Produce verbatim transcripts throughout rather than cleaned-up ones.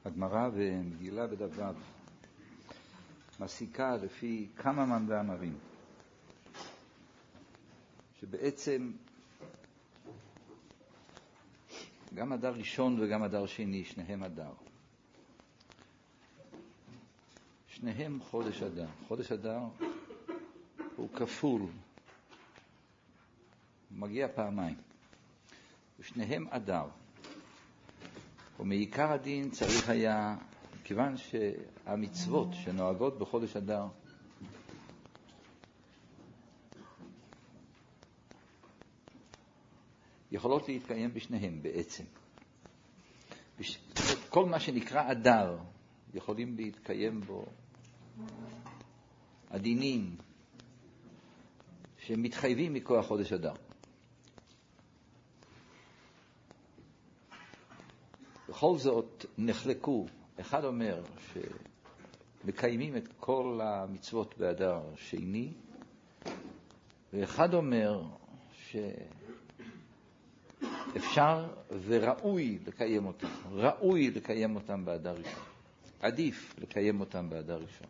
הגמרא במגילה בדף ו' מסיקה לפי כמה מאמרים, שבעצם גם אדר ראשון וגם אדר שני, שניהם אדר. שניהם חודש אדר. חודש אדר הוא כפול, מגיע פעמיים, ושניהם אדר. ומעיקר הדין צריך היה, כיוון שהמצוות שנוהגות בחודש אדר יכולות להתקיים בשניהם בעצם. כל מה שנקרא אדר יכולים להתקיים בו הדינים שמתחייבים מכוח חודש אדר. בכל זאת נחלקו, אחד אומר שמקיימים את כל המצוות באדר שני, ואחד אומר שאפשר וראוי לקיים אותם, ראוי לקיים אותם באדר ראשון, עדיף לקיים אותם באדר ראשון.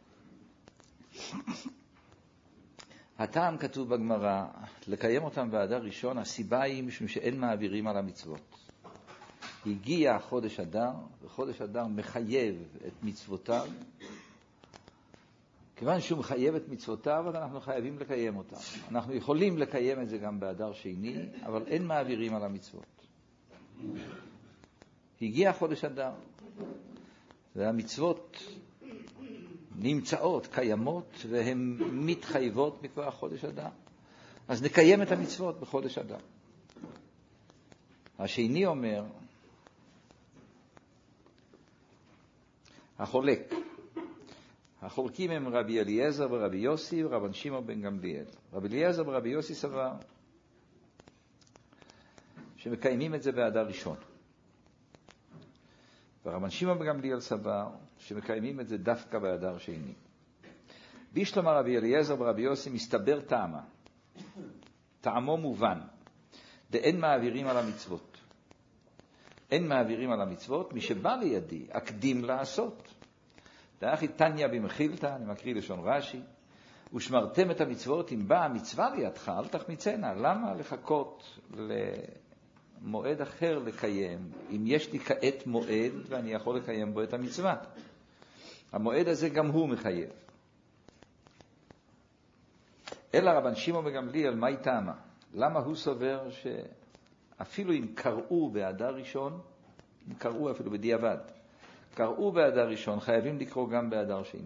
הטעם כתוב בגמרא, לקיים אותם באדר ראשון, הסיבה היא משום שאין מעבירים על המצוות. הגיע חודש אדר, וחודש אדר מחייב את מצוותיו. כיוון שהוא מחייב את מצוותיו, אז אנחנו חייבים לקיים אותם. אנחנו יכולים לקיים את זה גם באדר שני, אבל אין מעבירים על המצוות. הגיע חודש אדר, והמצוות נמצאות, קיימות, והן מתחייבות מכוח חודש אדר. אז נקיים את המצוות בחודש אדר. השני אומר, החולק. החולקים הם רבי אליעזר ורבי יוסי ורבן שמעון בן גמליאל. רבי אליעזר ורבי יוסי סבר שמקיימים את זה באדר ראשון. ורבן שמעון בן גמליאל סבר שמקיימים את זה דווקא באדר שני. בשלמה רבי אליעזר ורבי יוסי מסתבר טעמה. טעמו מובן. דאין מעבירים על המצוות. אין מעבירים על המצוות, מי שבא לידי, אקדים לעשות. דאחי תניא במחילתא, אני מקריא לשון רש"י, ושמרתם את המצוות, אם באה המצווה לידך, אל תחמיצנה. למה לחכות למועד אחר לקיים, אם יש לי כעת מועד ואני יכול לקיים בו את המצווה? המועד הזה גם הוא מחייב. אלא רבן שמעון בן גמליאל, מה טעמה? למה הוא סובר ש... אפילו אם קראו באדר ראשון, אם קראו אפילו בדיעבד, קראו באדר ראשון, חייבים לקרוא גם באדר שני.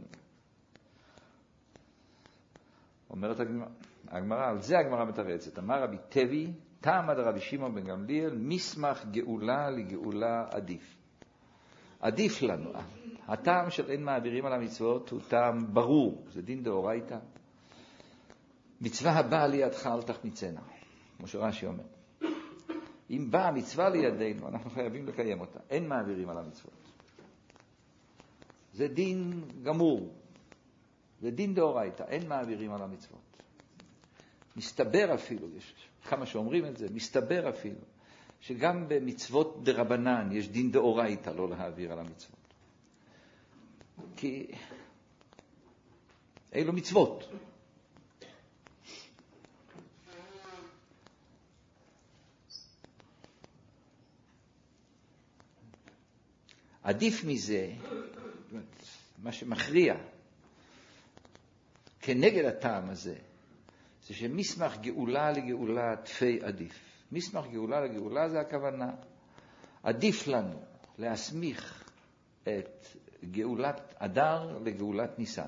אומרת הגמרא, על זה הגמרא מתרצת. אמר רבי טבי, טעם עד רבי שמעון בן גמליאל, מסמך גאולה לגאולה עדיף. עדיף לנו. הטעם של אין מעבירים על המצוות הוא טעם ברור, זה דין דאורייתא. מצווה הבאה לידך אל תחמיצנה, כמו שרש"י אומר. אם באה המצווה לידינו, אנחנו חייבים לקיים אותה. אין מעבירים על המצוות. זה דין גמור. זה דין דאורייתא. אין מעבירים על המצוות. מסתבר אפילו, יש כמה שאומרים את זה, מסתבר אפילו, שגם במצוות דרבנן יש דין דאורייתא לא להעביר על המצוות. כי אלו מצוות. עדיף מזה, מה שמכריע כנגד הטעם הזה, זה שמסמך גאולה לגאולה תפי עדיף. מסמך גאולה לגאולה זה הכוונה. עדיף לנו להסמיך את גאולת אדר לגאולת ניסן.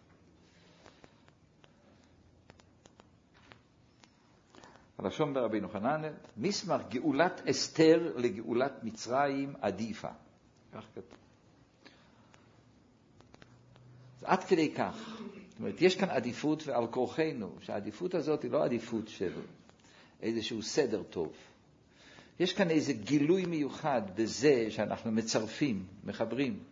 הלשון ברבינו חננאל, מסמך גאולת אסתר לגאולת מצרים עדיפה. כך כתוב. אז עד כדי כך. זאת אומרת, יש כאן עדיפות ועל כורחנו, שהעדיפות הזאת היא לא עדיפות של איזשהו סדר טוב. יש כאן איזה גילוי מיוחד בזה שאנחנו מצרפים, מחברים,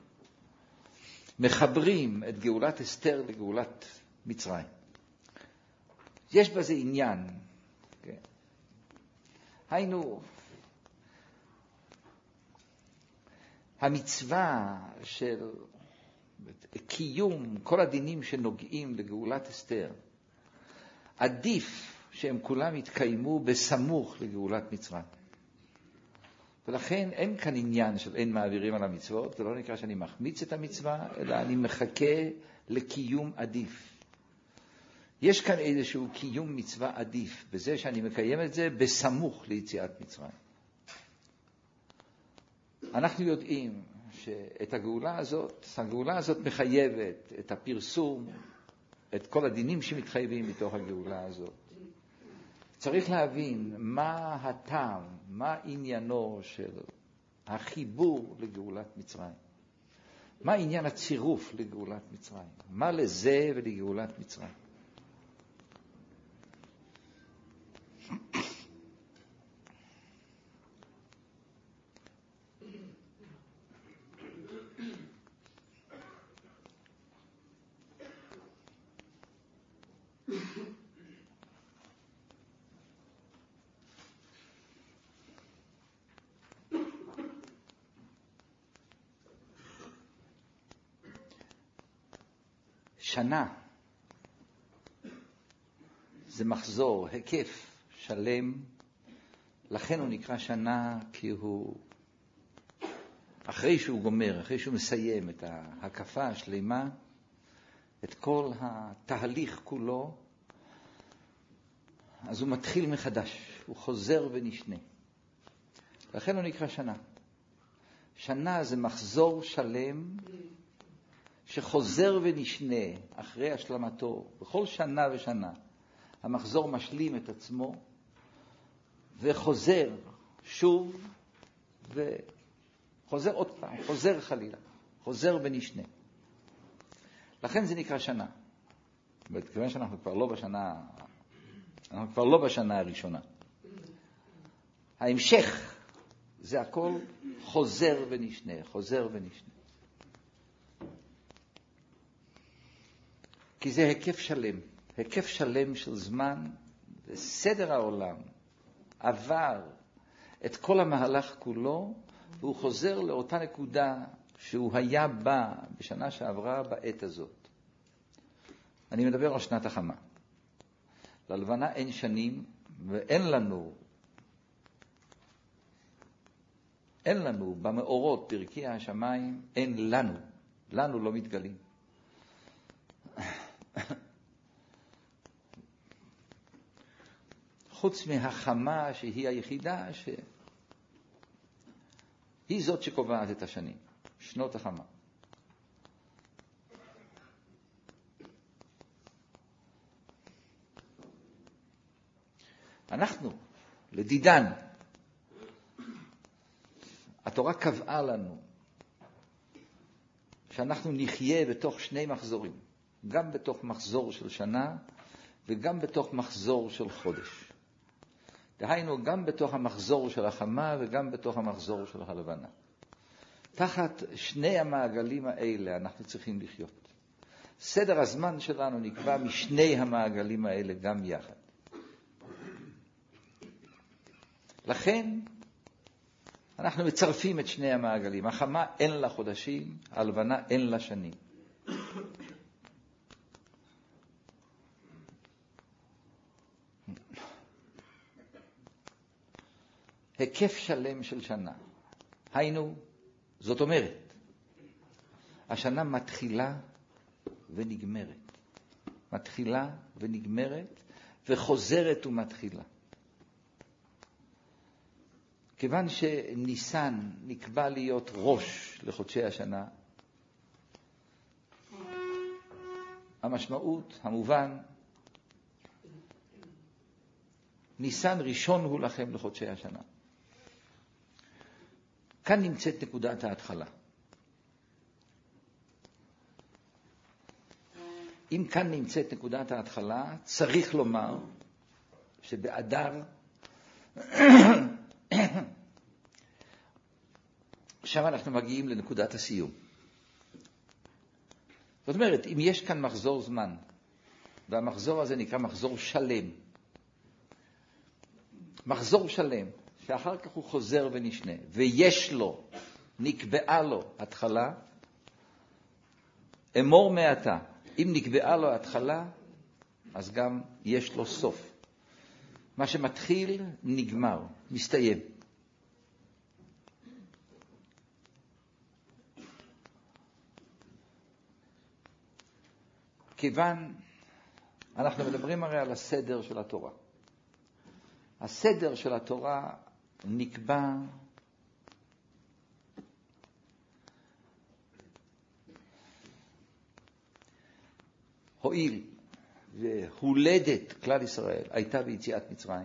מחברים את גאולת אסתר לגאולת מצרים. יש בזה עניין. כן. היינו, המצווה של קיום כל הדינים שנוגעים לגאולת אסתר, עדיף שהם כולם יתקיימו בסמוך לגאולת מצרים. ולכן אין כאן עניין של אין מעבירים על המצוות, זה לא נקרא שאני מחמיץ את המצווה, אלא אני מחכה לקיום עדיף. יש כאן איזשהו קיום מצווה עדיף, בזה שאני מקיים את זה בסמוך ליציאת מצרים. אנחנו יודעים שאת הגאולה הזאת, הגאולה הזאת מחייבת את הפרסום, את כל הדינים שמתחייבים מתוך הגאולה הזאת. צריך להבין מה הטעם, מה עניינו של החיבור לגאולת מצרים. מה עניין הצירוף לגאולת מצרים? מה לזה ולגאולת מצרים? שנה זה מחזור, היקף שלם, לכן הוא נקרא שנה, כי הוא, אחרי שהוא גומר, אחרי שהוא מסיים את ההקפה השלמה, את כל התהליך כולו, אז הוא מתחיל מחדש, הוא חוזר ונשנה. לכן הוא נקרא שנה. שנה זה מחזור שלם, שחוזר ונשנה אחרי השלמתו, בכל שנה ושנה, המחזור משלים את עצמו, וחוזר שוב, וחוזר עוד פעם, חוזר חלילה, חוזר ונשנה. לכן זה נקרא שנה. כיוון שאנחנו כבר לא בשנה, אנחנו כבר לא בשנה הראשונה. ההמשך זה הכל חוזר ונשנה, חוזר ונשנה. כי זה היקף שלם, היקף שלם של זמן, וסדר העולם עבר את כל המהלך כולו, והוא חוזר לאותה נקודה שהוא היה בה בשנה שעברה בעת הזאת. אני מדבר על שנת החמה. ללבנה אין שנים, ואין לנו, אין לנו במאורות פרקי השמיים, אין לנו, לנו לא מתגלים. חוץ מהחמה שהיא היחידה, שהיא זאת שקובעת את השנים, שנות החמה. אנחנו, לדידן, התורה קבעה לנו שאנחנו נחיה בתוך שני מחזורים, גם בתוך מחזור של שנה וגם בתוך מחזור של חודש. דהיינו, גם בתוך המחזור של החמה וגם בתוך המחזור של הלבנה. תחת שני המעגלים האלה אנחנו צריכים לחיות. סדר הזמן שלנו נקבע משני המעגלים האלה גם יחד. לכן אנחנו מצרפים את שני המעגלים. החמה אין לה חודשים, הלבנה אין לה שנים. היקף שלם של שנה. היינו, זאת אומרת, השנה מתחילה ונגמרת. מתחילה ונגמרת וחוזרת ומתחילה. כיוון שניסן נקבע להיות ראש לחודשי השנה, המשמעות, המובן, ניסן ראשון הוא לכם לחודשי השנה. כאן נמצאת נקודת ההתחלה. אם כאן נמצאת נקודת ההתחלה, צריך לומר שבאדר שם אנחנו מגיעים לנקודת הסיום. זאת אומרת, אם יש כאן מחזור זמן, והמחזור הזה נקרא מחזור שלם, מחזור שלם, שאחר כך הוא חוזר ונשנה, ויש לו נקבעה לו התחלה, אמור מעתה. אם נקבעה לו התחלה, אז גם יש לו סוף. מה שמתחיל נגמר, מסתיים. כיוון, אנחנו מדברים הרי על הסדר של התורה. הסדר של התורה נקבע הועיל והולדת כלל ישראל הייתה ביציאת מצרים.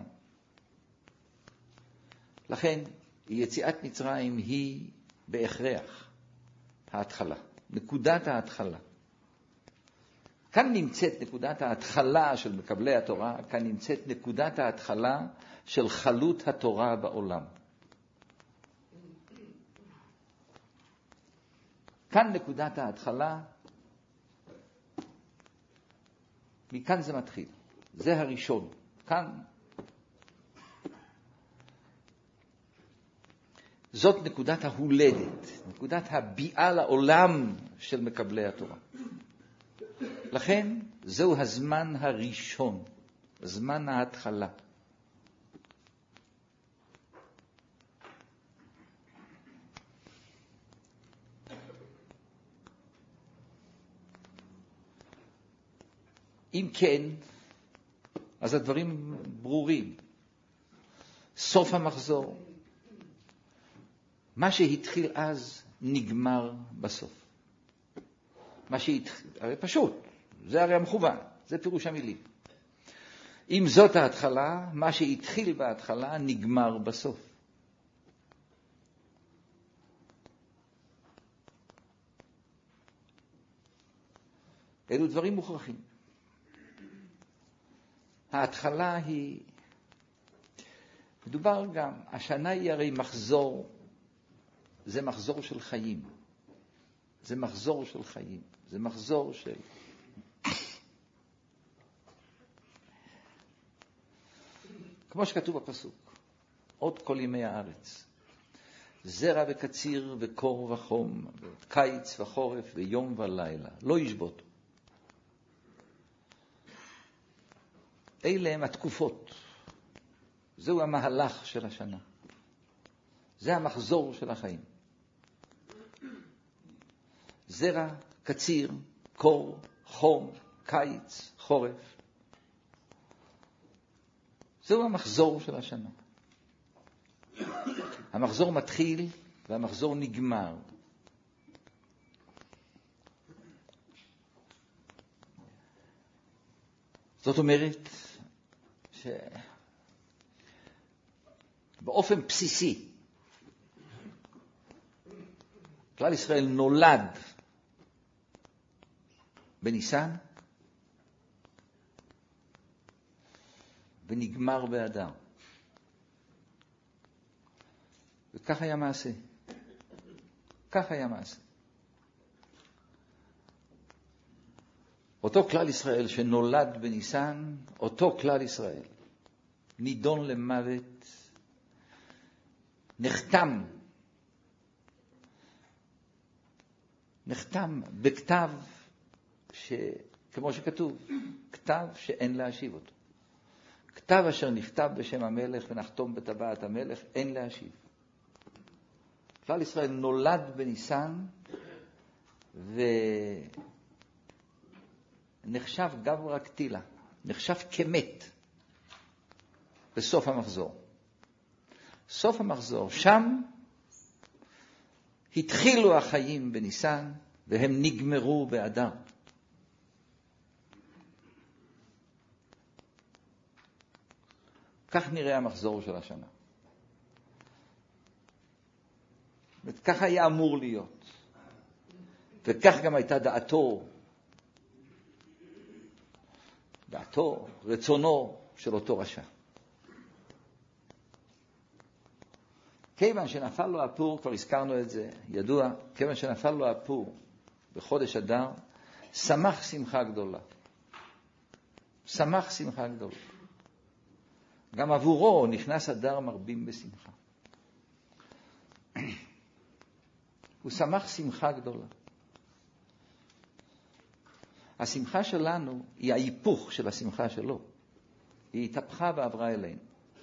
לכן יציאת מצרים היא בהכרח ההתחלה, נקודת ההתחלה. כאן נמצאת נקודת ההתחלה של מקבלי התורה, כאן נמצאת נקודת ההתחלה של חלות התורה בעולם. כאן נקודת ההתחלה, מכאן זה מתחיל. זה הראשון. כאן. זאת נקודת ההולדת, נקודת הביאה לעולם של מקבלי התורה. לכן זהו הזמן הראשון, זמן ההתחלה. אם כן, אז הדברים ברורים. סוף המחזור. מה שהתחיל אז נגמר בסוף. מה שהתחיל, הרי פשוט, זה הרי המכוון, זה פירוש המילים. אם זאת ההתחלה, מה שהתחיל בהתחלה נגמר בסוף. אלו דברים מוכרחים. ההתחלה היא, מדובר גם, השנה היא הרי מחזור, זה מחזור של חיים. זה מחזור של חיים. זה מחזור של... כמו שכתוב בפסוק, עוד כל ימי הארץ. זרע וקציר וקור וחום, קיץ וחורף ויום ולילה. לא ישבות. אלה הם התקופות. זהו המהלך של השנה. זה המחזור של החיים. זרע, קציר, קור, חום, קיץ, חורף. זהו המחזור של השנה. המחזור מתחיל והמחזור נגמר. זאת אומרת שבאופן בסיסי כלל ישראל נולד בניסן ונגמר באדר. וכך היה מעשה. כך היה מעשה. אותו כלל ישראל שנולד בניסן, אותו כלל ישראל נידון למוות, נחתם, נחתם בכתב שכמו שכתוב, כתב שאין להשיב אותו. כתב אשר נכתב בשם המלך ונחתום בטבעת המלך, אין להשיב. כלל ישראל נולד בניסן ונחשב גברא קטילה, נחשב כמת בסוף המחזור. סוף המחזור, שם התחילו החיים בניסן והם נגמרו באדר. כך נראה המחזור של השנה. וכך היה אמור להיות. וכך גם הייתה דעתו, דעתו, רצונו של אותו רשע. כיוון שנפל לו הפור, כבר הזכרנו את זה, ידוע, כיוון שנפל לו הפור בחודש אדר, שמח שמחה גדולה. שמח שמחה גדולה. גם עבורו נכנס אדר מרבים בשמחה. הוא שמח שמחה גדולה. השמחה שלנו היא ההיפוך של השמחה שלו. היא התהפכה ועברה אלינו.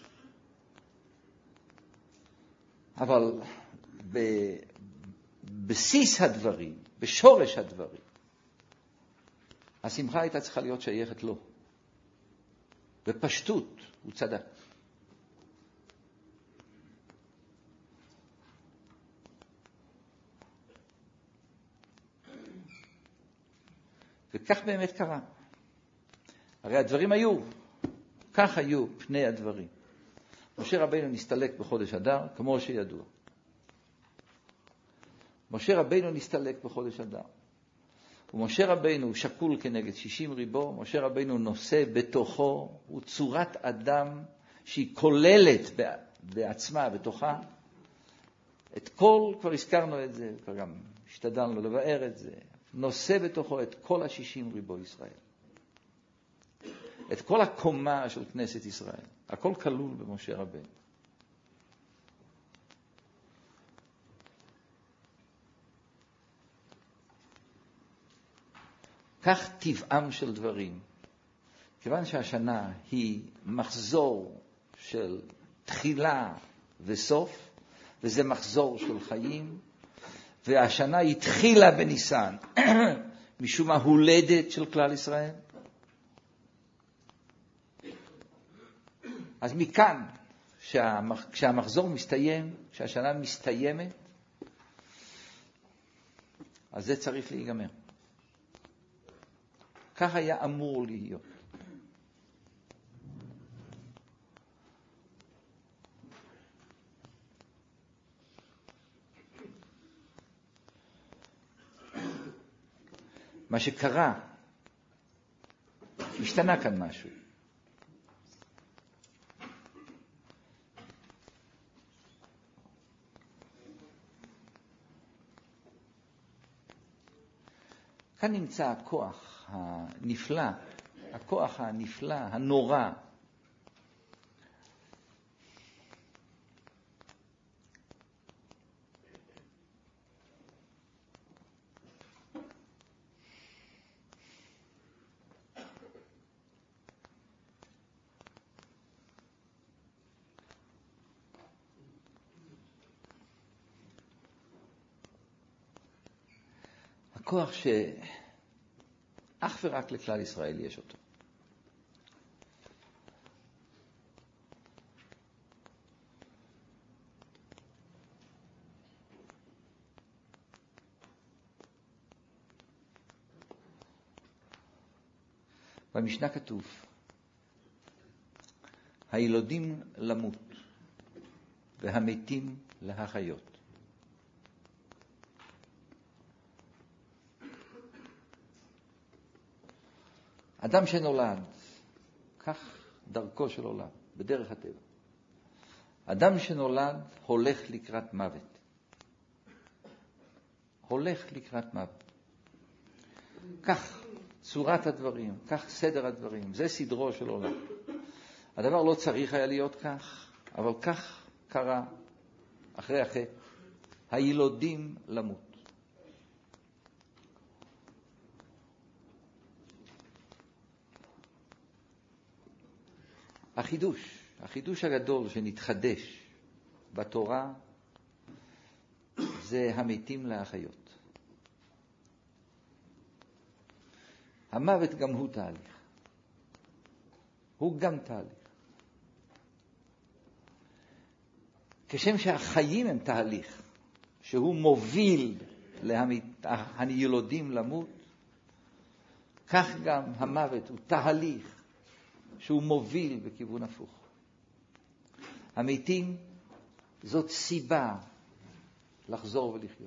אבל בבסיס הדברים, בשורש הדברים, השמחה הייתה צריכה להיות שייכת לו. בפשטות הוא צדק. וכך באמת קרה. הרי הדברים היו, כך היו פני הדברים. משה רבינו נסתלק בחודש אדר, כמו שידוע. משה רבינו נסתלק בחודש אדר. ומשה רבינו שקול כנגד שישים ריבו, משה רבינו נושא בתוכו, הוא צורת אדם שהיא כוללת בעצמה, בתוכה. את כל, כבר הזכרנו את זה, כבר גם השתדלנו לבאר את זה, נושא בתוכו את כל השישים ריבו ישראל. את כל הקומה של כנסת ישראל. הכל כלול במשה רבינו. כך טבעם של דברים. כיוון שהשנה היא מחזור של תחילה וסוף, וזה מחזור של חיים, והשנה התחילה בניסן, משום ההולדת של כלל ישראל. אז מכאן, כשהמחזור מסתיים, כשהשנה מסתיימת, אז זה צריך להיגמר. כך היה אמור להיות. מה שקרה, השתנה כאן משהו. כאן נמצא הכוח הנפלא, הכוח הנפלא, הנורא, הכוח שאך ורק לכלל ישראל יש אותו. במשנה כתוב, הילודים למות והמתים להחיות. אדם שנולד, כך דרכו של עולם, בדרך הטבע. אדם שנולד הולך לקראת מוות. הולך לקראת מוות. כך צורת הדברים, כך סדר הדברים, זה סדרו של עולם. הדבר לא צריך היה להיות כך, אבל כך קרה אחרי החטא. הילודים למות. החידוש, החידוש הגדול שנתחדש בתורה, זה המתים להחיות. המוות גם הוא תהליך. הוא גם תהליך. כשם שהחיים הם תהליך, שהוא מוביל להילודים למות, כך גם המוות הוא תהליך, שהוא מוביל בכיוון הפוך. המתים זאת סיבה לחזור ולחיות.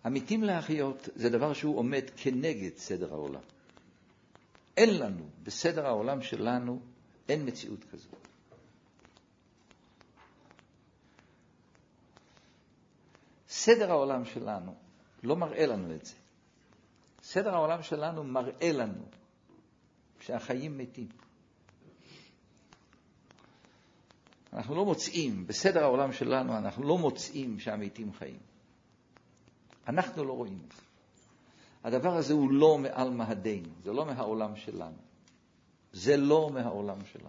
המתים להחיות זה דבר שהוא עומד כנגד סדר העולם. אין לנו, בסדר העולם שלנו, אין מציאות כזו. סדר העולם שלנו לא מראה לנו את זה. סדר העולם שלנו מראה לנו שהחיים מתים. אנחנו לא מוצאים, בסדר העולם שלנו אנחנו לא מוצאים שהמתים חיים. אנחנו לא רואים את זה. הדבר הזה הוא לא מעל מהדין, זה לא מהעולם שלנו. זה לא מהעולם שלנו.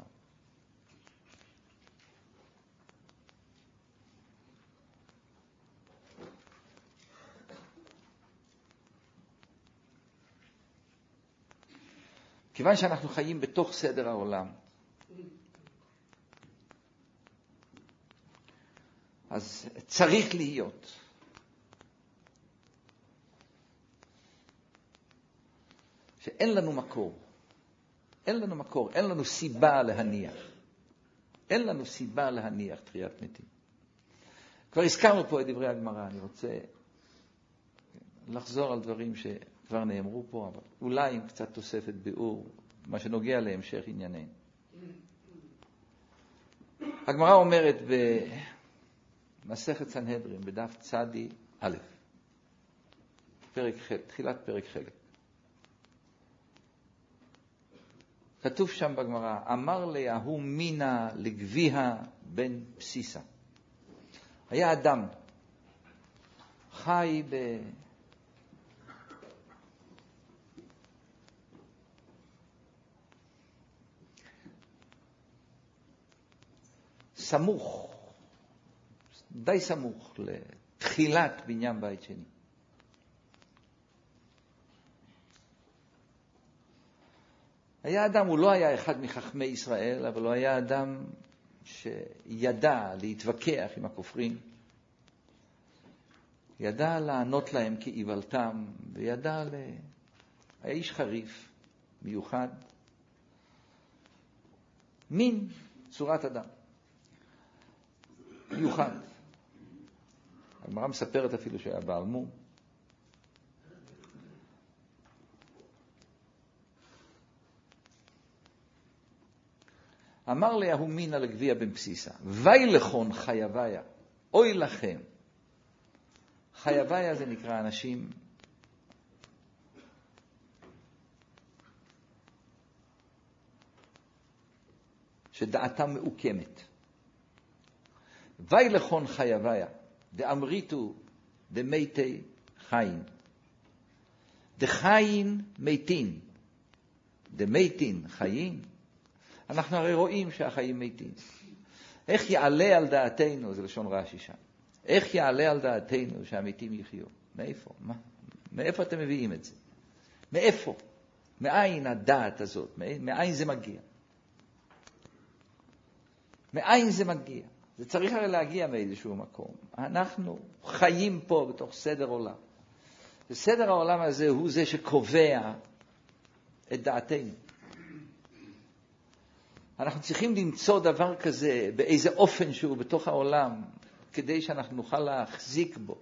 כיוון שאנחנו חיים בתוך סדר העולם, אז צריך להיות שאין לנו מקור, אין לנו מקור, אין לנו סיבה להניח. אין לנו סיבה להניח תחיית מתים. כבר הזכרנו פה את דברי הגמרא, אני רוצה לחזור על דברים שכבר נאמרו פה, אבל אולי עם קצת תוספת ביאור, מה שנוגע להמשך ענייננו. הגמרא אומרת במסכת סנהדרין, בדף צדי א', פרק ח', תחילת פרק חלק. כתוב שם בגמרא, אמר ליהו מינה לגביה בן פסיסה. היה אדם, חי ב... סמוך, די סמוך לתחילת בניין בית שני. היה אדם, הוא לא היה אחד מחכמי ישראל, אבל הוא היה אדם שידע להתווכח עם הכופרים, ידע לענות להם כאיוולתם, וידע ל... היה איש חריף, מיוחד, מין צורת אדם, מיוחד. הגמרא מספרת אפילו שהיה בעל מום. אמר ליהו מינה לגביה בן פסיסה, וילכון חייביה, אוי לכם. חייביה זה נקרא אנשים שדעתם מעוקמת. וילכון חייביה, דאמריתו דמיתי חיין. דחיין מתין, דמיתין חיין. אנחנו הרי רואים שהחיים מתים. איך יעלה על דעתנו, זה לשון רש"י שם, איך יעלה על דעתנו שהמתים יחיו? מאיפה? מה? מאיפה אתם מביאים את זה? מאיפה? מאין הדעת הזאת? מאין זה מגיע? מאין זה מגיע? זה צריך הרי להגיע מאיזשהו מקום. אנחנו חיים פה בתוך סדר עולם. וסדר העולם הזה הוא זה שקובע את דעתנו. אנחנו צריכים למצוא דבר כזה באיזה אופן שהוא בתוך העולם, כדי שאנחנו נוכל להחזיק בו.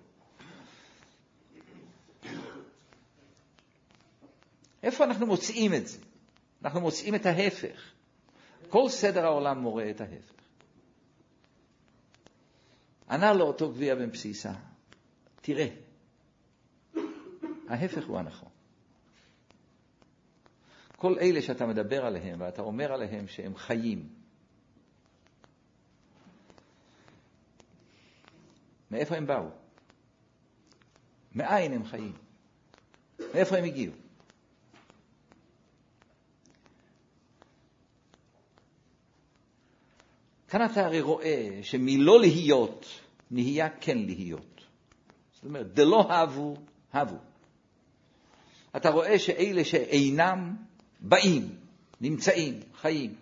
איפה אנחנו מוצאים את זה? אנחנו מוצאים את ההפך. כל סדר העולם מורה את ההפך. ענה לו אותו גביה בן פסיסה, תראה, ההפך הוא הנכון. כל אלה שאתה מדבר עליהם ואתה אומר עליהם שהם חיים, מאיפה הם באו? מאין הם חיים? מאיפה הם הגיעו? כאן אתה הרי רואה שמלא להיות נהיה כן להיות. זאת אומרת, דלא הבו, הבו. אתה רואה שאלה שאינם באים, נמצאים, חיים.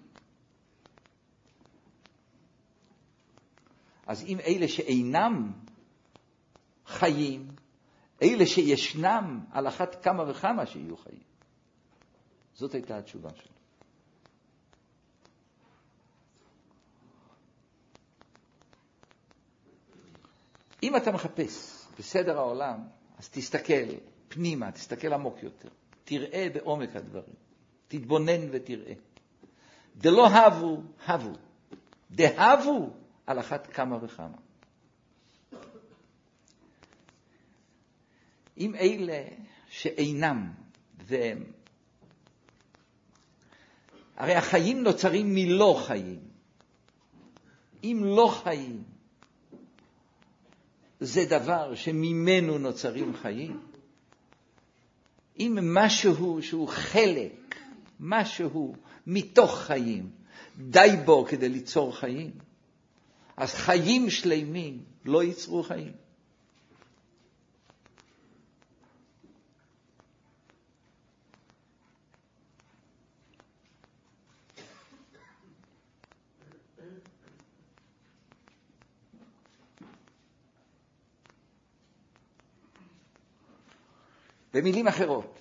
אז אם אלה שאינם חיים, אלה שישנם על אחת כמה וכמה שיהיו חיים. זאת הייתה התשובה שלו. אם אתה מחפש בסדר העולם, אז תסתכל פנימה, תסתכל עמוק יותר. תראה בעומק הדברים. תתבונן ותראה. דלא הבו, הבו. דהבו על אחת כמה וכמה. אם אלה שאינם והם, הרי החיים נוצרים מלא חיים. אם לא חיים, זה דבר שממנו נוצרים חיים. אם משהו שהוא חלק, משהו מתוך חיים, די בו כדי ליצור חיים, אז חיים שלמים לא ייצרו חיים. במילים אחרות,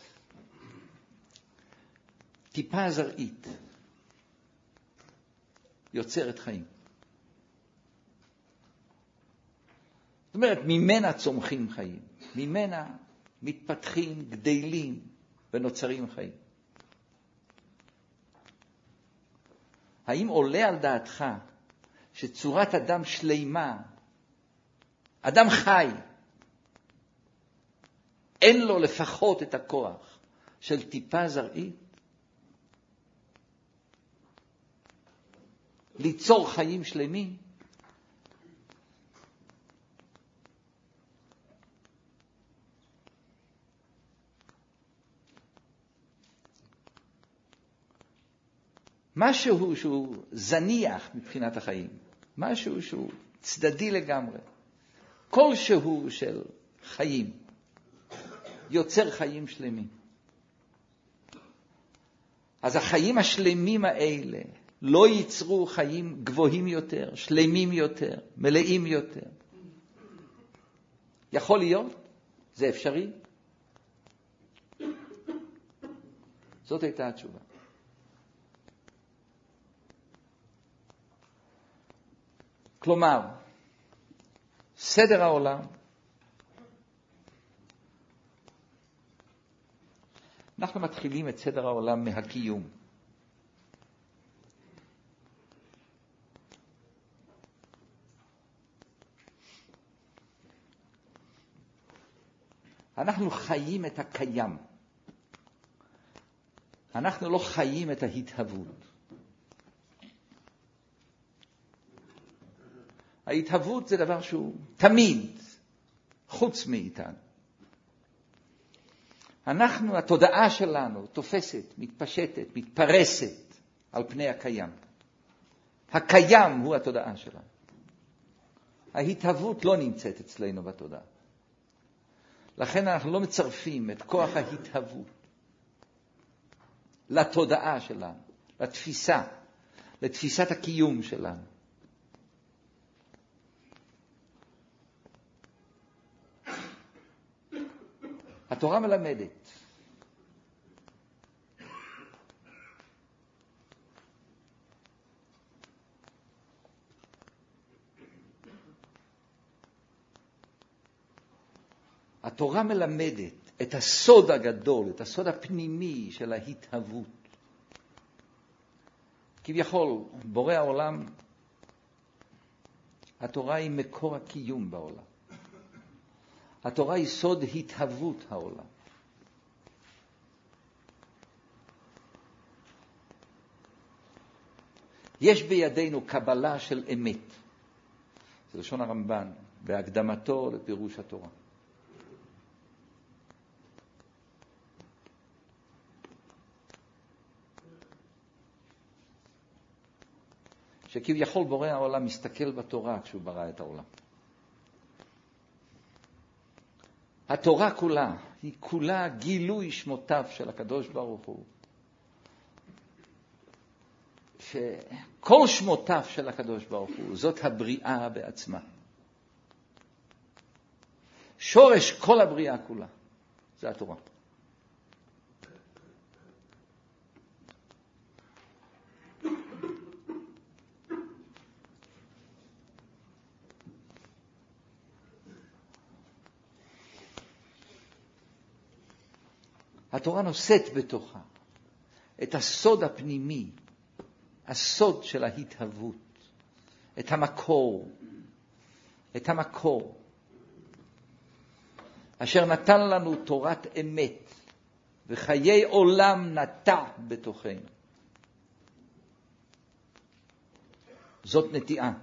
טיפה זרעית יוצרת חיים. זאת אומרת, ממנה צומחים חיים, ממנה מתפתחים, גדלים ונוצרים חיים. האם עולה על דעתך שצורת אדם שלמה, אדם חי, אין לו לפחות את הכוח של טיפה זרעית? ליצור חיים שלמים? משהו שהוא זניח מבחינת החיים, משהו שהוא צדדי לגמרי, כלשהו של חיים, יוצר חיים שלמים. אז החיים השלמים האלה לא ייצרו חיים גבוהים יותר, שלמים יותר, מלאים יותר. יכול להיות? זה אפשרי? זאת הייתה התשובה. כלומר, סדר העולם, אנחנו מתחילים את סדר העולם מהקיום. אנחנו חיים את הקיים. אנחנו לא חיים את ההתהוות. ההתהוות זה דבר שהוא תמיד חוץ מאיתנו. אנחנו, התודעה שלנו תופסת, מתפשטת, מתפרסת על פני הקיים. הקיים הוא התודעה שלנו. ההתהוות לא נמצאת אצלנו בתודעה. לכן אנחנו לא מצרפים את כוח ההתהוות לתודעה שלנו, לתפיסה, לתפיסת הקיום שלנו. התורה מלמדת התורה מלמדת את הסוד הגדול, את הסוד הפנימי של ההתהוות. כביכול, בורא העולם, התורה היא מקור הקיום בעולם. התורה היא סוד התהוות העולם. יש בידינו קבלה של אמת. זה לשון הרמב"ן, בהקדמתו לפירוש התורה. שכביכול בורא העולם מסתכל בתורה כשהוא ברא את העולם. התורה כולה, היא כולה גילוי שמותיו של הקדוש ברוך הוא. שכל שמותיו של הקדוש ברוך הוא, זאת הבריאה בעצמה. שורש כל הבריאה כולה, זה התורה. התורה נושאת בתוכה את הסוד הפנימי, הסוד של ההתהוות, את המקור, את המקור, אשר נתן לנו תורת אמת, וחיי עולם נטע בתוכנו. זאת נטיעה.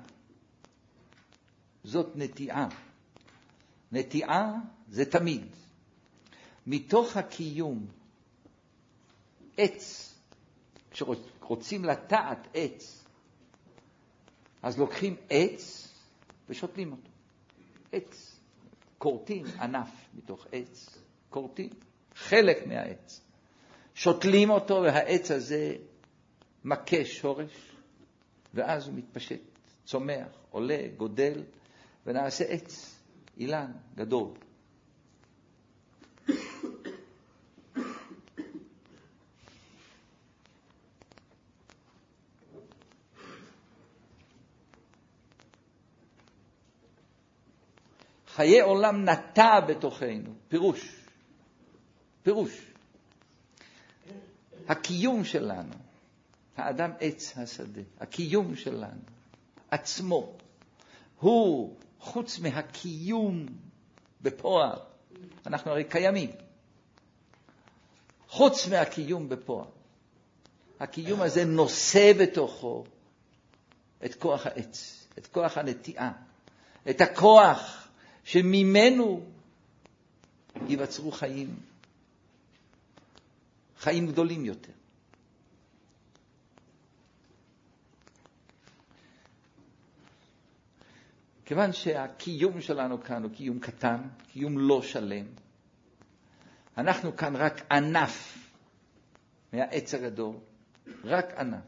זאת נטיעה. נטיעה זה תמיד. מתוך הקיום, עץ, כשרוצים לטעת עץ, אז לוקחים עץ ושותלים אותו. עץ. קורטים ענף מתוך עץ. קורטים. חלק מהעץ. שותלים אותו והעץ הזה מכה שורש, ואז הוא מתפשט, צומח, עולה, גודל, ונעשה עץ, אילן גדול. חיי עולם נטע בתוכנו, פירוש, פירוש. הקיום שלנו, האדם עץ השדה, הקיום שלנו, עצמו, הוא חוץ מהקיום בפועל, אנחנו הרי קיימים, חוץ מהקיום בפועל, הקיום הזה נושא בתוכו את כוח העץ, את כוח הנטיעה, את הכוח שממנו ייווצרו חיים, חיים גדולים יותר. כיוון שהקיום שלנו כאן הוא קיום קטן, קיום לא שלם, אנחנו כאן רק ענף מהעץ הגדול, רק ענף.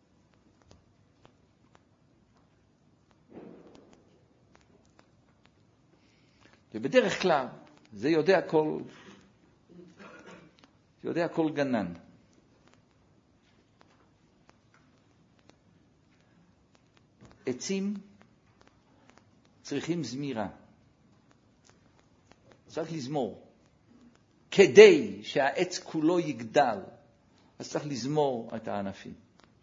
ובדרך כלל, זה יודע כל, זה יודע כל גנן. עצים צריכים זמירה. צריך לזמור. כדי שהעץ כולו יגדל, אז צריך לזמור את הענפים.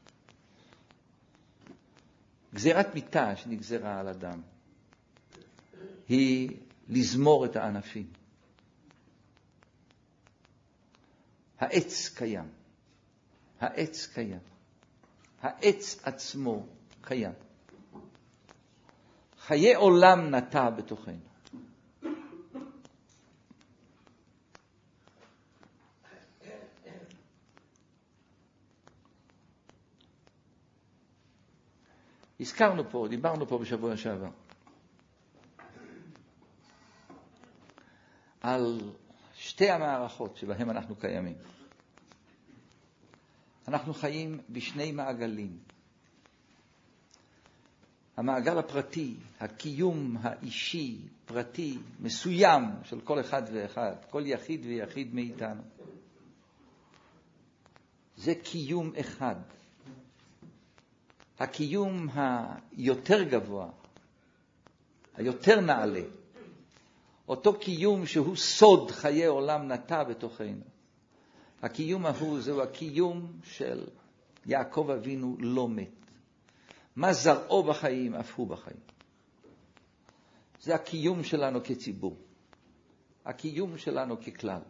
גזירת מיתה שנגזרה על אדם, היא לזמור את הענפים. העץ קיים. העץ קיים. העץ עצמו קיים. חיי עולם נטע בתוכנו. הזכרנו פה, דיברנו פה בשבוע שעבר, על שתי המערכות שבהם אנחנו קיימים. אנחנו חיים בשני מעגלים. המעגל הפרטי, הקיום האישי, פרטי, מסוים של כל אחד ואחד, כל יחיד ויחיד מאיתנו. זה קיום אחד. הקיום היותר גבוה, היותר נעלה, אותו קיום שהוא סוד חיי עולם נטע בתוכנו. הקיום ההוא זהו הקיום של יעקב אבינו לא מת. מה זרעו בחיים, אף הוא בחיים. זה הקיום שלנו כציבור. הקיום שלנו ככלל.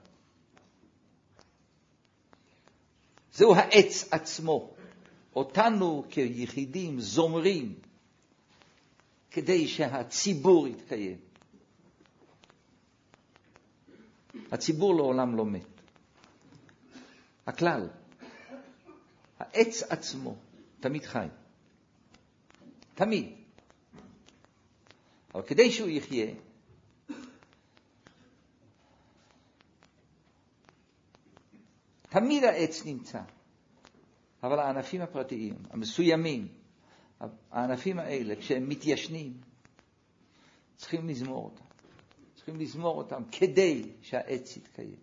זהו העץ עצמו. אותנו כיחידים זומרים כדי שהציבור יתקיים. הציבור לעולם לא מת. הכלל, העץ עצמו תמיד חי. תמיד. אבל כדי שהוא יחיה, תמיד העץ נמצא. אבל הענפים הפרטיים, המסוימים, הענפים האלה, כשהם מתיישנים, צריכים לזמור אותם. צריכים לזמור אותם כדי שהעץ יתקיים.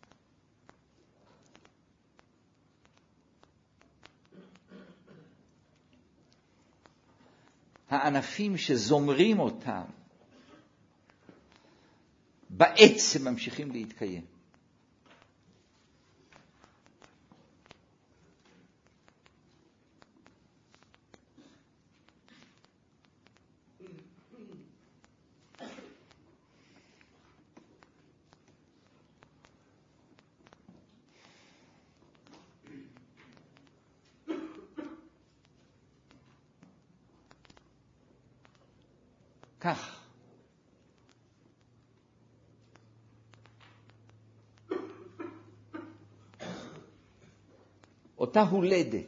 הענפים שזומרים אותם, בעץ הם ממשיכים להתקיים. כך. אותה הולדת,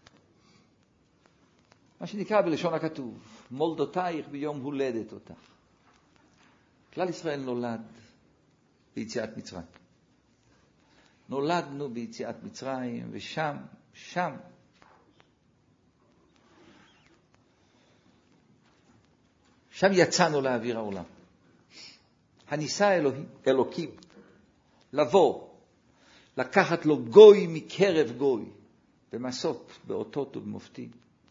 מה שנקרא בלשון הכתוב, מולדותייך ביום הולדת אותך. כלל ישראל נולד ביציאת מצרים. נולדנו ביציאת מצרים, ושם, שם, שם יצאנו לאוויר העולם. הניסה אלוהים, אלוקים, לבוא, לקחת לו גוי מקרב גוי, במסות, באותות ובמופתים.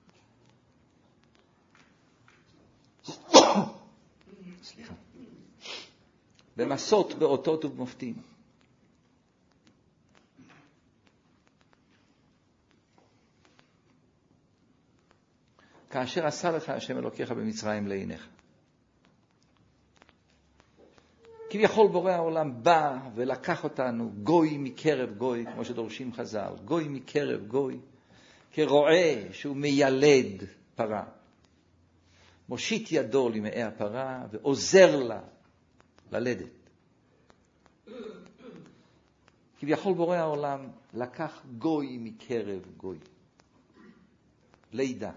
סליחה. במסות, באותות ובמופתים. כאשר עשה לך השם אלוקיך במצרים לעיניך. כביכול בורא העולם בא ולקח אותנו גוי מקרב גוי, כמו שדורשים חז"ל, גוי מקרב גוי, כרועה שהוא מיילד פרה. מושיט ידו למאי הפרה ועוזר לה ללדת. כביכול בורא העולם לקח גוי מקרב גוי. לידה.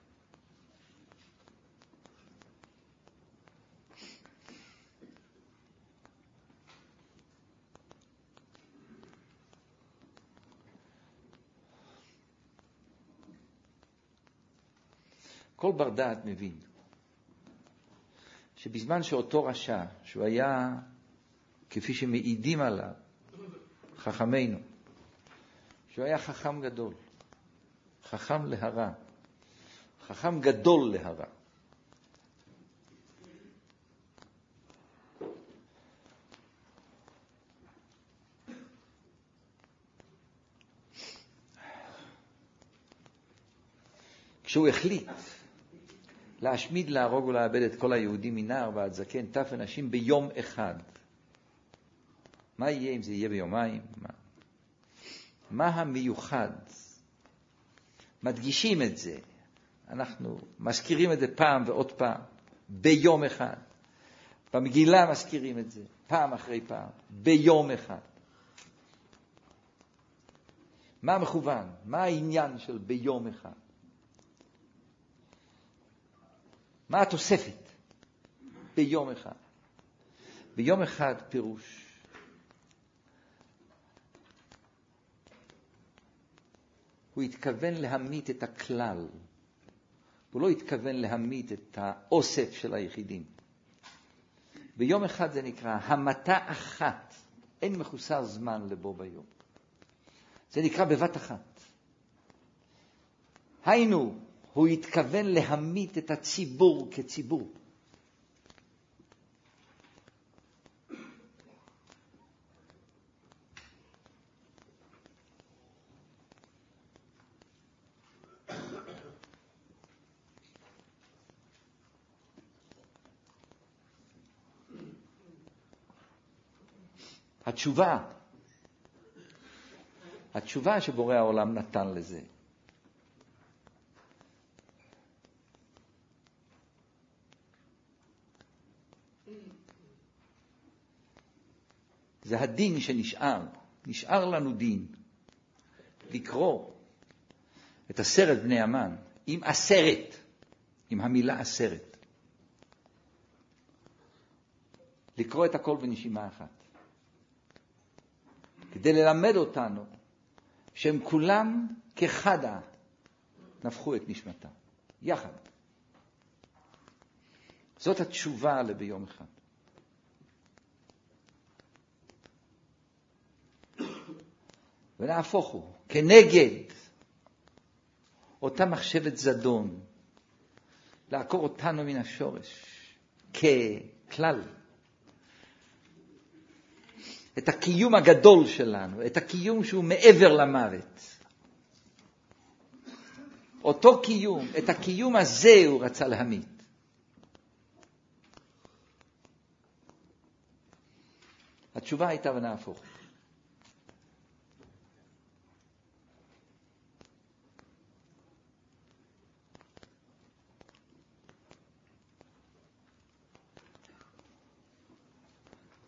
כל בר דעת מבין שבזמן שאותו רשע, שהוא היה, כפי שמעידים עליו, חכמינו, שהוא היה חכם גדול, חכם להרע, חכם גדול להרע. כשהוא החליט להשמיד, להרוג ולאבד את כל היהודים מנער ועד זקן, טף ונשים ביום אחד. מה יהיה אם זה יהיה ביומיים? מה? מה המיוחד? מדגישים את זה. אנחנו מזכירים את זה פעם ועוד פעם. ביום אחד. במגילה מזכירים את זה. פעם אחרי פעם. ביום אחד. מה מכוון? מה העניין של ביום אחד? מה התוספת? ביום אחד. ביום אחד פירוש. הוא התכוון להמית את הכלל. הוא לא התכוון להמית את האוסף של היחידים. ביום אחד זה נקרא המתה אחת. אין מחוסר זמן לבו ביום. זה נקרא בבת אחת. היינו, הוא התכוון להמית את הציבור כציבור. התשובה, התשובה שבורא העולם נתן לזה, זה הדין שנשאר. נשאר לנו דין לקרוא את עשרת בני המן עם עשרת, עם המילה עשרת. לקרוא את הכל בנשימה אחת. כדי ללמד אותנו שהם כולם כחדה נפחו את נשמתם. יחד. זאת התשובה לביום אחד. ונהפוך הוא, כנגד אותה מחשבת זדון, לעקור אותנו מן השורש, ככלל. את הקיום הגדול שלנו, את הקיום שהוא מעבר למוות. אותו קיום, את הקיום הזה הוא רצה להמית. התשובה הייתה ונהפוך.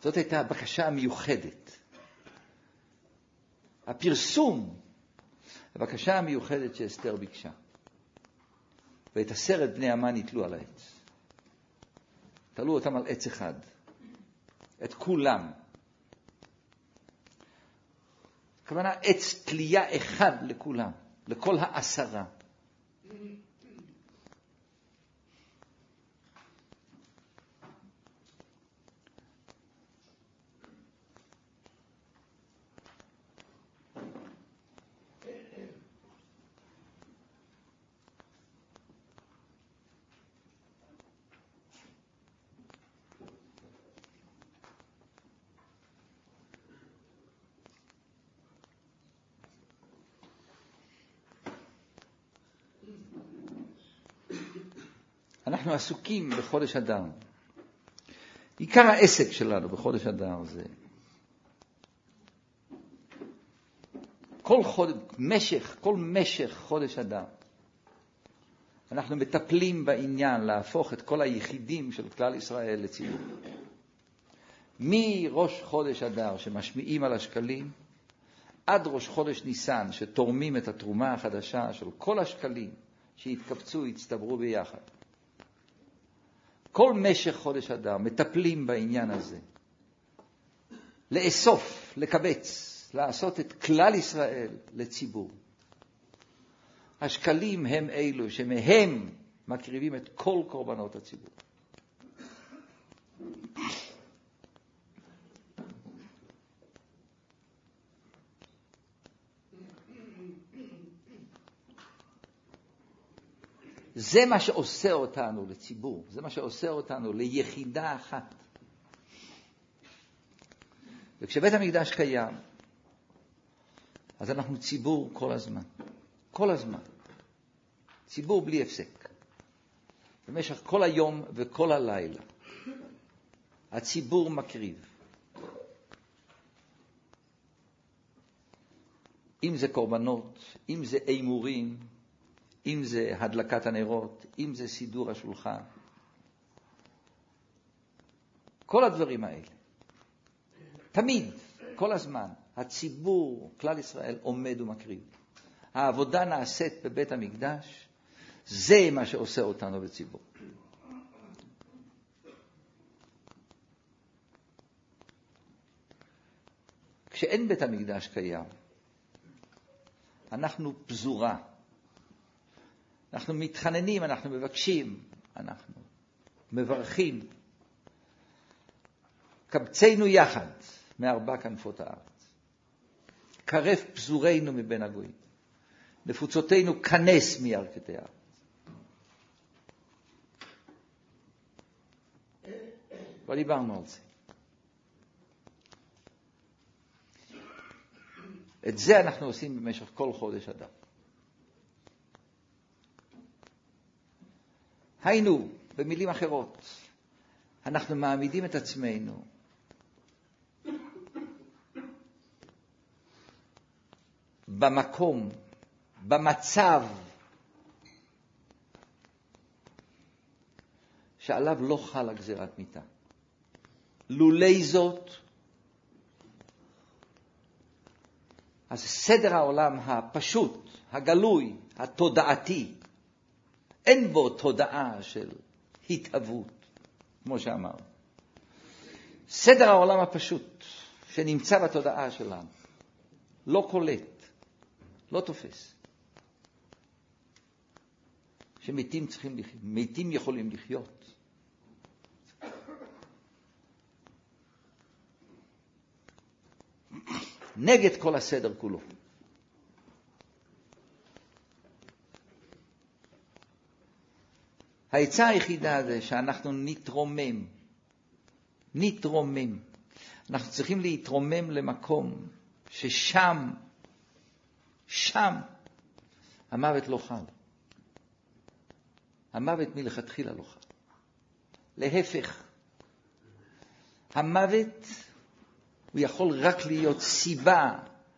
זאת הייתה הבקשה המיוחדת. הפרסום, הבקשה המיוחדת שאסתר ביקשה. ואת עשרת בני המן יתלו על העץ. תלו אותם על עץ אחד. את כולם. הכוונה עץ תלייה אחד לכולם. לכל העשרה. אנחנו עסוקים בחודש אדר. עיקר העסק שלנו בחודש אדר זה כל חודש, משך, כל משך חודש אדר. אנחנו מטפלים בעניין להפוך את כל היחידים של כלל ישראל לציבור. מראש חודש אדר שמשמיעים על השקלים, עד ראש חודש ניסן שתורמים את התרומה החדשה של כל השקלים שהתקבצו, הצטברו ביחד. כל משך חודש אדר מטפלים בעניין הזה. לאסוף, לקבץ, לעשות את כלל ישראל לציבור. השקלים הם אלו שמהם מקריבים את כל קורבנות הציבור. זה מה שעושה אותנו לציבור, זה מה שעושה אותנו ליחידה אחת. וכשבית המקדש קיים, אז אנחנו ציבור כל הזמן. כל הזמן. ציבור בלי הפסק. במשך כל היום וכל הלילה. הציבור מקריב. אם זה קורבנות, אם זה אימורים, אם זה הדלקת הנרות, אם זה סידור השולחן. כל הדברים האלה. תמיד, כל הזמן, הציבור, כלל ישראל, עומד ומקריב. העבודה נעשית בבית המקדש, זה מה שעושה אותנו בציבור. כשאין בית המקדש קיים, אנחנו פזורה. אנחנו מתחננים, אנחנו מבקשים, אנחנו מברכים. קבצנו יחד מארבע כנפות הארץ. קרב פזורנו מבין הגויים. נפוצותינו כנס מירכתי הארץ. כבר דיברנו על זה. את זה אנחנו עושים במשך כל חודש אדר. היינו, במילים אחרות, אנחנו מעמידים את עצמנו במקום, במצב שעליו לא חלה גזירת מיתה. לולי זאת, אז סדר העולם הפשוט, הגלוי, התודעתי, אין בו תודעה של התהוות, כמו שאמר. סדר העולם הפשוט שנמצא בתודעה שלנו, לא קולט, לא תופס. שמתים צריכים לחיות, מתים יכולים לחיות. נגד כל הסדר כולו. העצה היחידה זה שאנחנו נתרומם. נתרומם. אנחנו צריכים להתרומם למקום ששם, שם, המוות לא חל. המוות מלכתחילה לא חל. להפך. המוות הוא יכול רק להיות סיבה,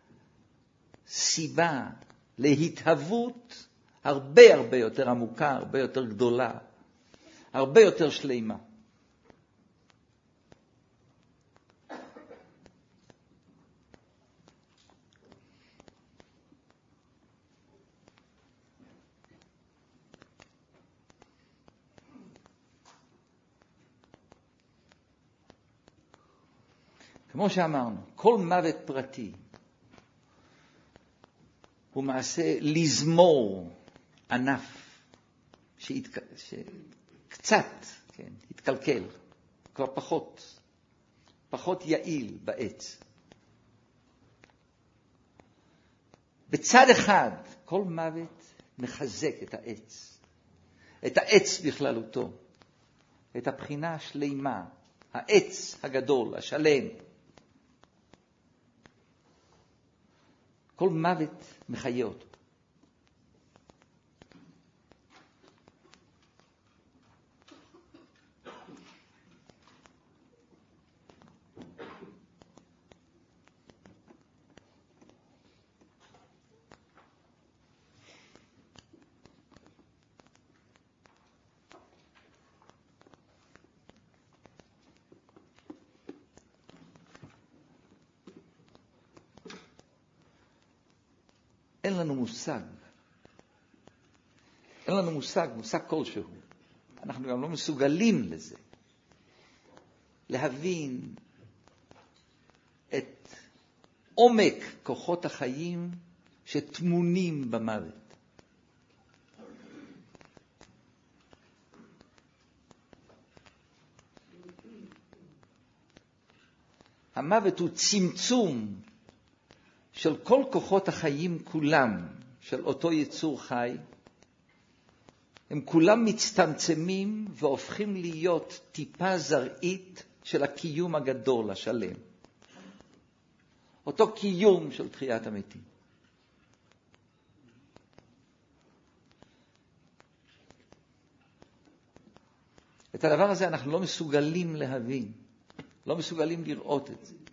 סיבה להתהוות הרבה הרבה יותר עמוקה, הרבה יותר גדולה, הרבה יותר שלמה. כמו שאמרנו, כל מוות פרטי הוא מעשה לזמור ענף שהתק... שקצת כן, התקלקל, כבר פחות, פחות יעיל בעץ. בצד אחד, כל מוות מחזק את העץ, את העץ בכללותו, את הבחינה השלימה, העץ הגדול, השלם. כל מוות מחיה אותו. אין לנו מושג. אין לנו מושג, מושג כלשהו. אנחנו גם לא מסוגלים לזה. להבין את עומק כוחות החיים שתמונים במוות. המוות הוא צמצום של כל כוחות החיים כולם, של אותו יצור חי. הם כולם מצטמצמים והופכים להיות טיפה זרעית של הקיום הגדול, השלם. אותו קיום של תחיית המתים. את הדבר הזה אנחנו לא מסוגלים להבין, לא מסוגלים לראות את זה.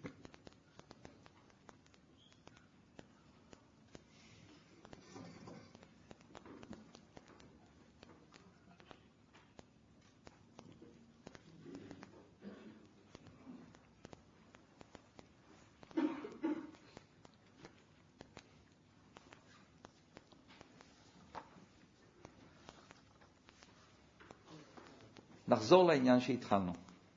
נחזור לעניין שהתחלנו.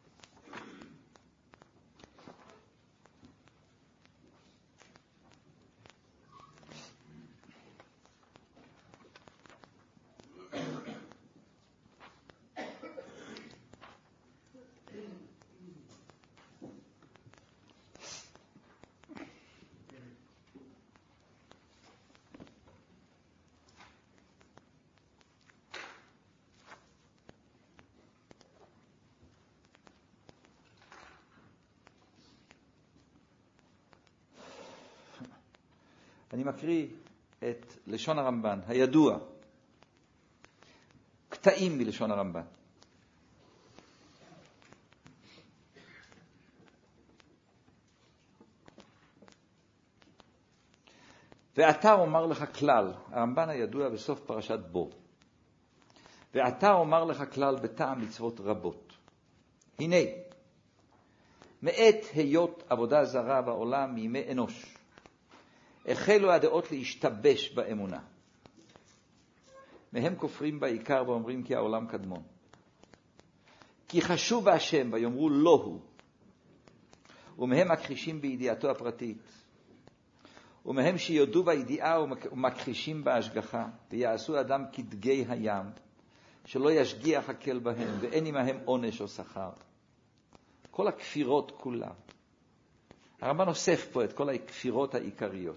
אני מקריא את לשון הרמב"ן, הידוע, קטעים מלשון הרמב"ן. ואתה אומר לך כלל, הרמב"ן הידוע בסוף פרשת בו. ואתה אומר לך כלל בטעם מצוות רבות. הנה, מעת היות עבודה זרה בעולם מימי אנוש, החלו הדעות להשתבש באמונה. מהם כופרים בעיקר ואומרים כי העולם קדמון. כי חשו בהשם ויאמרו לא הוא. ומהם מכחישים בידיעתו הפרטית. ומהם שיודו בידיעה ומכחישים בהשגחה. ויעשו אדם כדגי הים, שלא ישגיח הקל בהם, ואין עמהם עונש או שכר. כל הכפירות כולם. הרמב"ן אוסף פה את כל הכפירות העיקריות.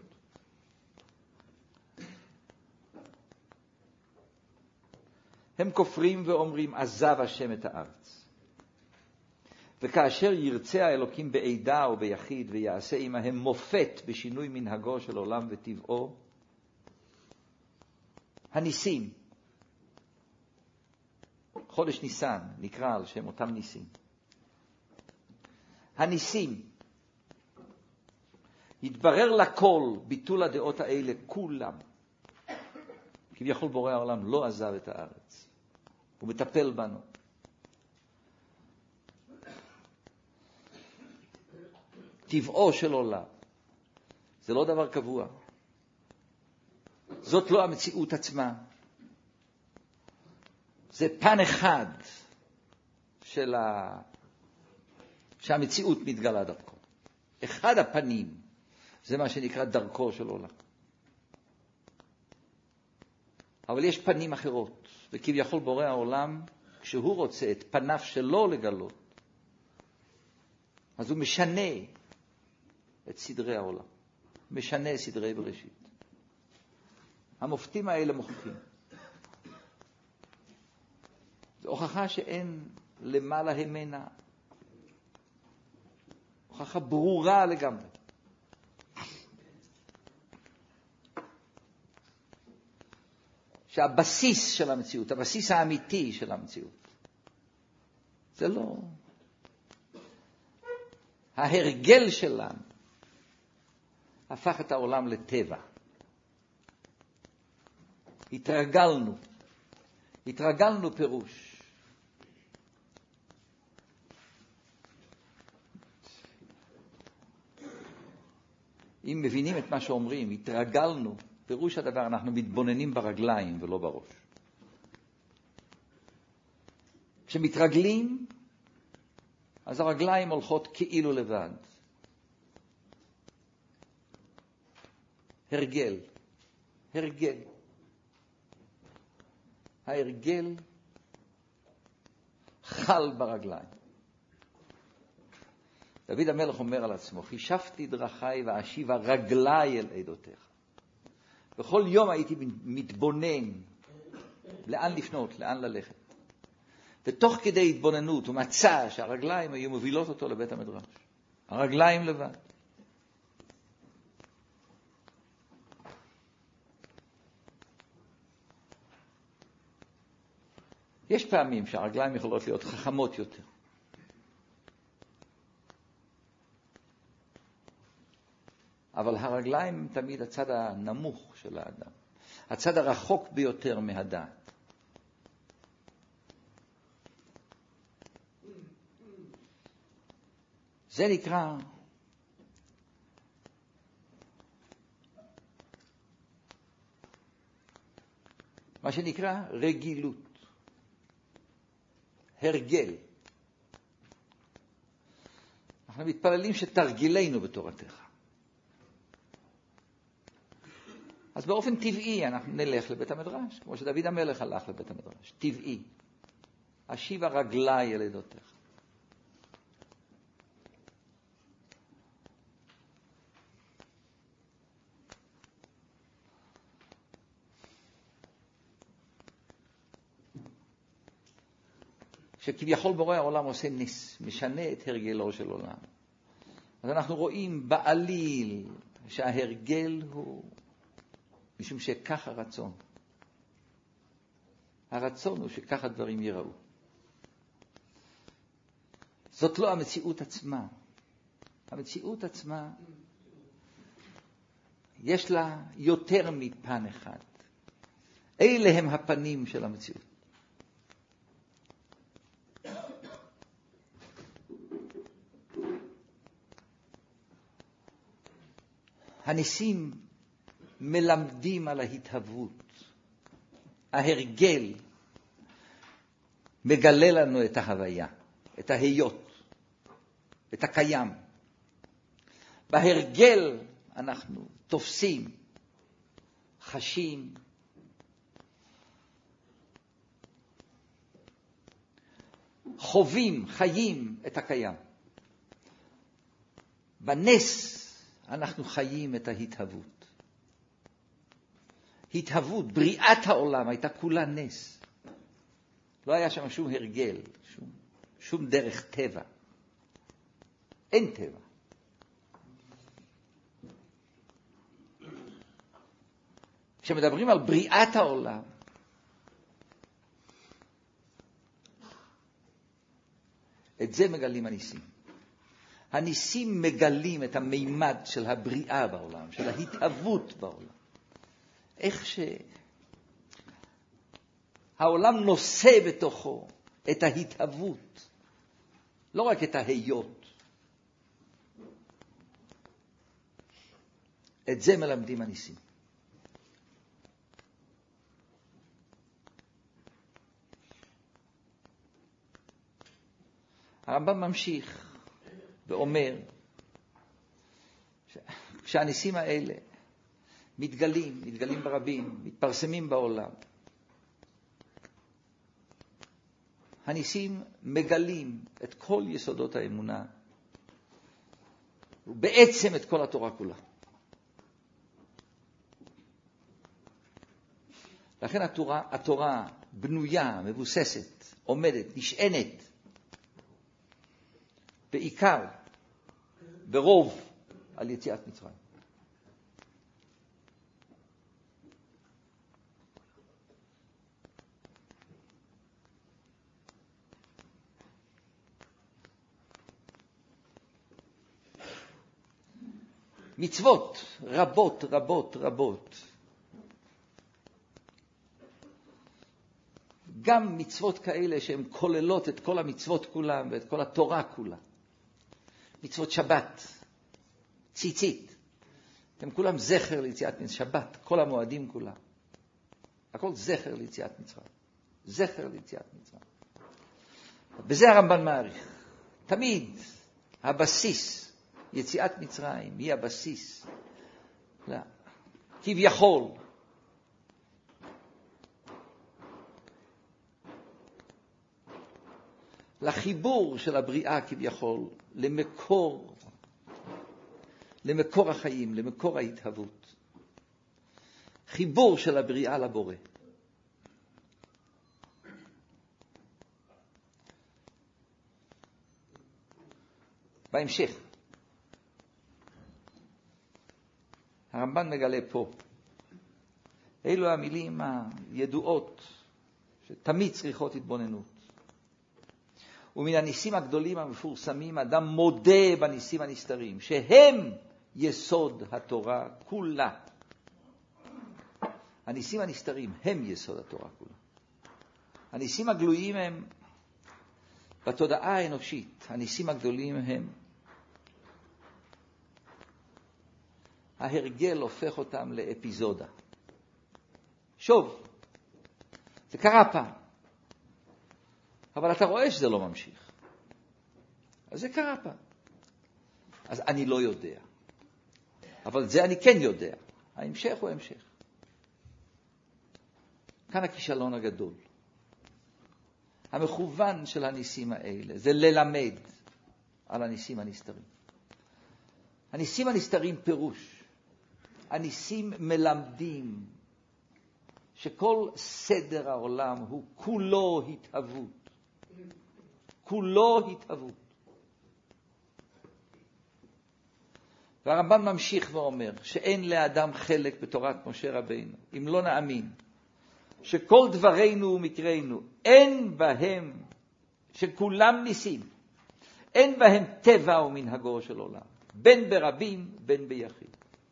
הם כופרים ואומרים, עזב השם את הארץ. וכאשר ירצה האלוקים בעדה או ביחיד ויעשה עמהם מופת בשינוי מנהגו של עולם וטבעו, הניסים, חודש ניסן נקרא על שם אותם ניסים. הניסים, התברר לכל ביטול הדעות האלה כולם. כביכול בורא העולם לא עזב את הארץ. הוא מטפל בנו. טבעו של עולם. זה לא דבר קבוע. זאת לא המציאות עצמה. זה פן אחד של ה... שהמציאות מתגלה דרכו. אחד הפנים, זה מה שנקרא דרכו של עולם. אבל יש פנים אחרות, וכביכול בורא העולם, כשהוא רוצה את פניו שלו לגלות, אז הוא משנה את סדרי העולם, משנה סדרי בראשית. המופתים האלה מוכיחים. זו הוכחה שאין למעלה המנה. הוכחה ברורה לגמרי. שהבסיס של המציאות, הבסיס האמיתי של המציאות, זה לא ההרגל שלנו הפך את העולם לטבע. התרגלנו, התרגלנו פירוש. אם מבינים את מה שאומרים, התרגלנו, פירוש הדבר, אנחנו מתבוננים ברגליים ולא בראש. כשמתרגלים, אז הרגליים הולכות כאילו לבד. הרגל, הרגל. ההרגל חל ברגליים. דוד המלך אומר על עצמו, חישבתי דרכי ואשיבה רגלי אל עדותיך. בכל יום הייתי מתבונן לאן לפנות, לאן ללכת. ותוך כדי התבוננות הוא מצא שהרגליים היו מובילות אותו לבית המדרש. הרגליים לבד. יש פעמים שהרגליים יכולות להיות חכמות יותר. אבל הרגליים הם תמיד הצד הנמוך של האדם. הצד הרחוק ביותר מהדעת. זה נקרא מה שנקרא רגילות. הרגל. אנחנו מתפללים שתרגילנו בתורתך. אז באופן טבעי אנחנו נלך לבית המדרש, כמו שדוד המלך הלך לבית המדרש. טבעי. אשיבה רגלי אל עדותיך. שכביכול בורא העולם עושה נס, משנה את הרגלו של עולם. אז אנחנו רואים בעליל שההרגל הוא משום שכך הרצון. הרצון הוא שכך הדברים ייראו. זאת לא המציאות עצמה. המציאות עצמה יש לה יותר מפן אחד. אלה הם הפנים של המציאות. הניסים מלמדים על ההתהוות. ההרגל מגלה לנו את ההוויה, את ההיות, את הקיים. בהרגל אנחנו תופסים, חשים, חווים, חיים את הקיים. בנס אנחנו חיים את ההתהוות. התהוות, בריאת העולם הייתה כולה נס. לא היה שם שום הרגל, שום, שום דרך טבע. אין טבע. כשמדברים על בריאת העולם, את זה מגלים הניסים. הניסים מגלים את המימד של הבריאה בעולם, של ההתהוות בעולם. איך שהעולם נושא בתוכו את ההתהוות, לא רק את ההיות. את זה מלמדים הניסים. הרמב"ם ממשיך ואומר כשהניסים האלה מתגלים, מתגלים ברבים, מתפרסמים בעולם, הניסים מגלים את כל יסודות האמונה, ובעצם את כל התורה כולה. לכן התורה, התורה בנויה, מבוססת, עומדת, נשענת, בעיקר, ברוב, על יציאת מצרים. מצוות רבות, רבות, רבות. גם מצוות כאלה שהן כוללות את כל המצוות כולם ואת כל התורה כולה. מצוות שבת, ציצית. הם כולם זכר ליציאת מצרים. שבת, כל המועדים כולם. הכל זכר ליציאת מצרים. זכר ליציאת מצרים. בזה הרמב"ן מעריך. תמיד הבסיס, יציאת מצרים, היא הבסיס. לא. כביכול. לחיבור של הבריאה כביכול, למקור, למקור החיים, למקור ההתהוות. חיבור של הבריאה לבורא. בהמשך, הרמב"ן מגלה פה, אלו המילים הידועות שתמיד צריכות התבוננות. ומן הניסים הגדולים המפורסמים, אדם מודה בניסים הנסתרים, שהם יסוד התורה כולה. הניסים הנסתרים הם יסוד התורה כולה. הניסים הגלויים הם בתודעה האנושית. הניסים הגדולים הם ההרגל הופך אותם לאפיזודה. שוב, זה קרה פעם. אבל אתה רואה שזה לא ממשיך. אז זה קרה פעם. אז אני לא יודע. אבל זה אני כן יודע. ההמשך הוא המשך. כאן הכישלון הגדול. המכוון של הניסים האלה זה ללמד על הניסים הנסתרים. הניסים הנסתרים פירוש. הניסים מלמדים שכל סדר העולם הוא כולו התהוות. כולו התהוות. והרמב"ן ממשיך ואומר שאין לאדם חלק בתורת משה רבינו, אם לא נאמין שכל דברינו ומקרינו אין בהם, שכולם ניסים, אין בהם טבע ומנהגו של עולם, בין ברבים בין ביחיד.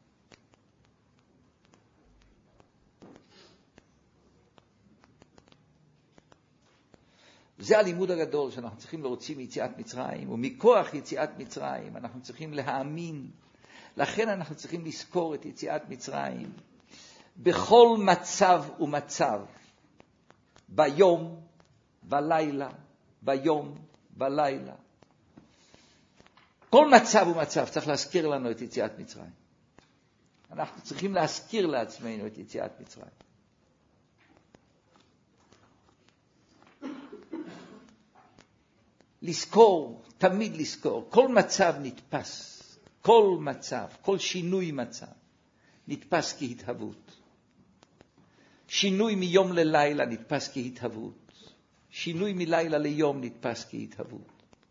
זה הלימוד הגדול שאנחנו צריכים להוציא מיציאת מצרים, ומכוח יציאת מצרים אנחנו צריכים להאמין. לכן אנחנו צריכים לזכור את יציאת מצרים בכל מצב ומצב, ביום, בלילה, ביום, בלילה. כל מצב ומצב צריך להזכיר לנו את יציאת מצרים. אנחנו צריכים להזכיר לעצמנו את יציאת מצרים. לזכור, תמיד לזכור, כל מצב נתפס, כל מצב, כל שינוי מצב, נתפס כהתהוות. שינוי מיום ללילה נתפס כהתהוות. שינוי מלילה ליום נתפס כהתהוות.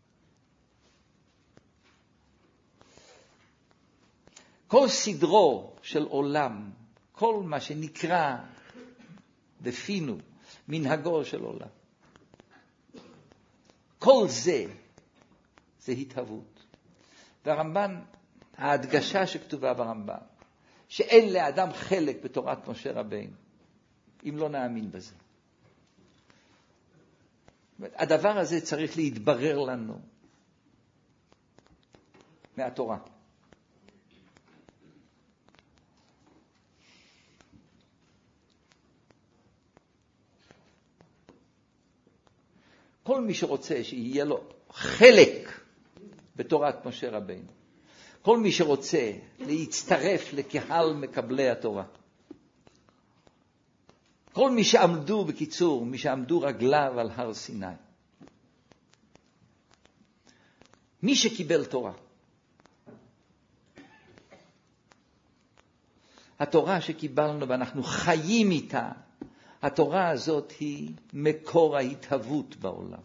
כל סדרו של עולם, כל מה שנקרא בפינו, מנהגו של עולם, כל זה, זה התהוות. והרמב"ן, ההדגשה שכתובה ברמב"ן, שאין לאדם חלק בתורת משה רבינו, אם לא נאמין בזה. הדבר הזה צריך להתברר לנו מהתורה. כל מי שרוצה שיהיה לו חלק בתורת משה רבינו, כל מי שרוצה להצטרף לקהל מקבלי התורה. כל מי שעמדו, בקיצור, מי שעמדו רגליו על הר סיני. מי שקיבל תורה. התורה שקיבלנו ואנחנו חיים איתה, התורה הזאת היא מקור ההתהוות בעולם.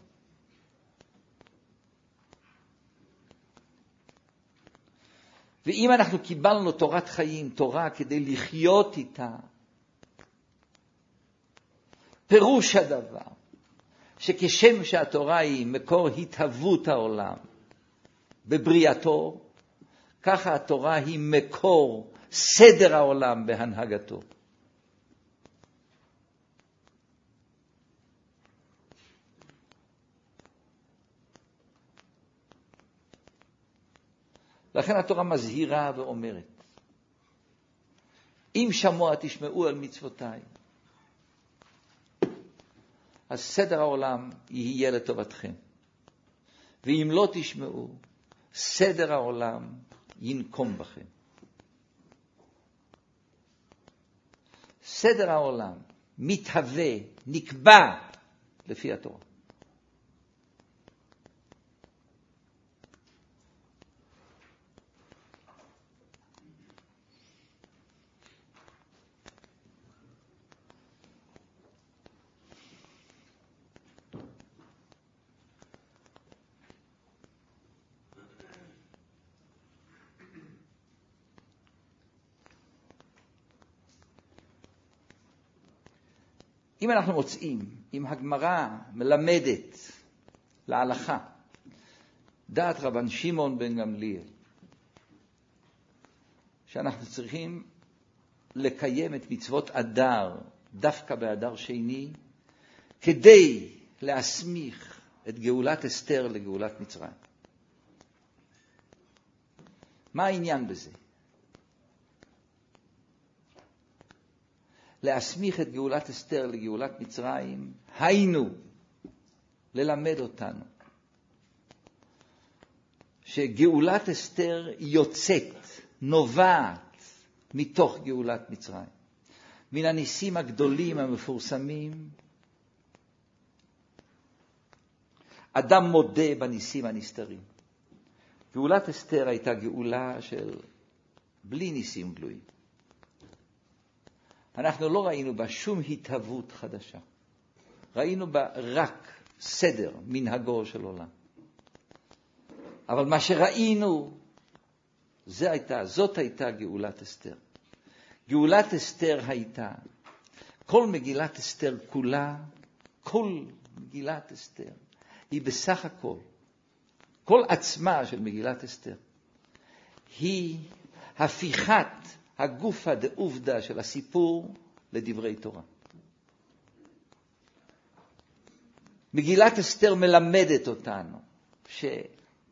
ואם אנחנו קיבלנו תורת חיים, תורה כדי לחיות איתה, פירוש הדבר, שכשם שהתורה היא מקור התהוות העולם בבריאתו, ככה התורה היא מקור סדר העולם בהנהגתו. לכן התורה מזהירה ואומרת, אם שמוע תשמעו על מצוותיי, אז סדר העולם יהיה לטובתכם. ואם לא תשמעו, סדר העולם ינקום בכם. סדר העולם מתהווה, נקבע לפי התורה. אם אנחנו מוצאים, אם הגמרא מלמדת להלכה, דעת רבן שמעון בן גמליאל, שאנחנו צריכים לקיים את מצוות אדר, דווקא באדר שני, כדי להסמיך את גאולת אסתר לגאולת מצרים. מה העניין בזה? להסמיך את גאולת אסתר לגאולת מצרים, היינו ללמד אותנו שגאולת אסתר יוצאת, נובעת מתוך גאולת מצרים. מן הניסים הגדולים המפורסמים, אדם מודה בניסים הנסתרים. גאולת אסתר הייתה גאולה של בלי ניסים גלויים. אנחנו לא ראינו בה שום התהוות חדשה. ראינו בה רק סדר, מנהגו של עולם. אבל מה שראינו, זה הייתה, זאת הייתה גאולת אסתר. גאולת אסתר הייתה, כל מגילת אסתר כולה, כל מגילת אסתר, היא בסך הכל, כל עצמה של מגילת אסתר, היא הפיכת הגופה דעובדה של הסיפור לדברי תורה. מגילת אסתר מלמדת אותנו שהיה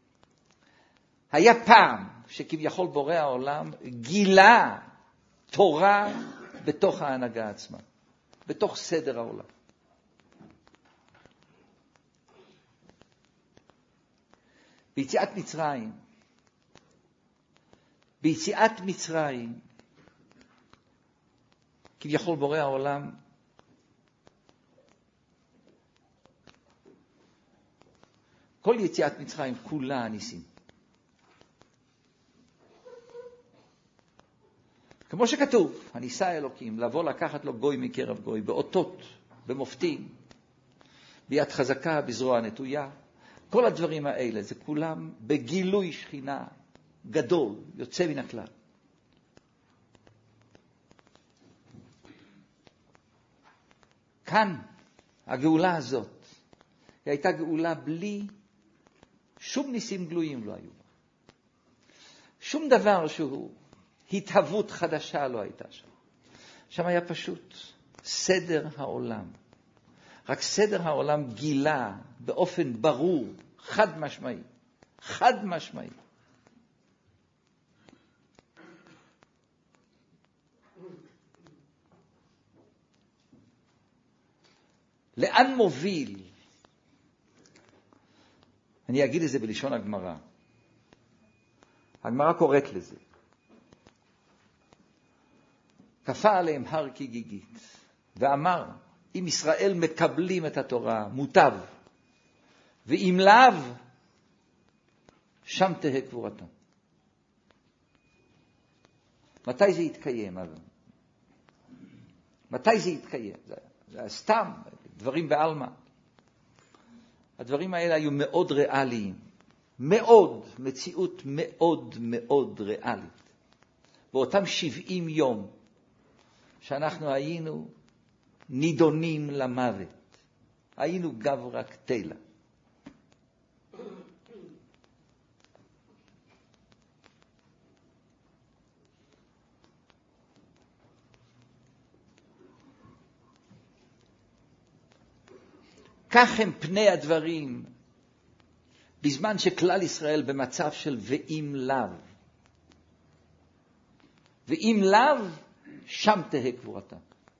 פעם שכביכול בורא העולם גילה תורה בתוך ההנהגה עצמה, בתוך סדר העולם. ביציאת מצרים, ביציאת מצרים, כביכול בורא העולם כל יציאת מצרים כולה ניסים. כמו שכתוב, הניסה אלוקים לבוא לקחת לו גוי מקרב גוי, באותות, במופתים, ביד חזקה, בזרוע נטויה. כל הדברים האלה, זה כולם בגילוי שכינה גדול, יוצא מן הכלל. כאן, הגאולה הזאת, היא הייתה גאולה בלי שום ניסים גלויים לא היו. שום דבר שהוא התהוות חדשה לא הייתה שם. שם היה פשוט סדר העולם. רק סדר העולם גילה באופן ברור, חד משמעי. חד משמעי. לאן מוביל? אני אגיד את זה בלשון הגמרא. הגמרא קוראת לזה. כפה עליהם הר כגיגית, ואמר, אם ישראל מקבלים את התורה, מוטב, ואם לאו, שם תהא קבורתם. מתי זה יתקיים? מתי זה יתקיים? זה, זה סתם, דברים בעלמא. הדברים האלה היו מאוד ריאליים, מאוד, מציאות מאוד מאוד ריאלית. באותם שבעים יום שאנחנו היינו נידונים למוות, היינו גברא קטלה. כך הם פני הדברים בזמן שכלל ישראל במצב של ואם לאו. ואם לאו, שם תהא קבורתם.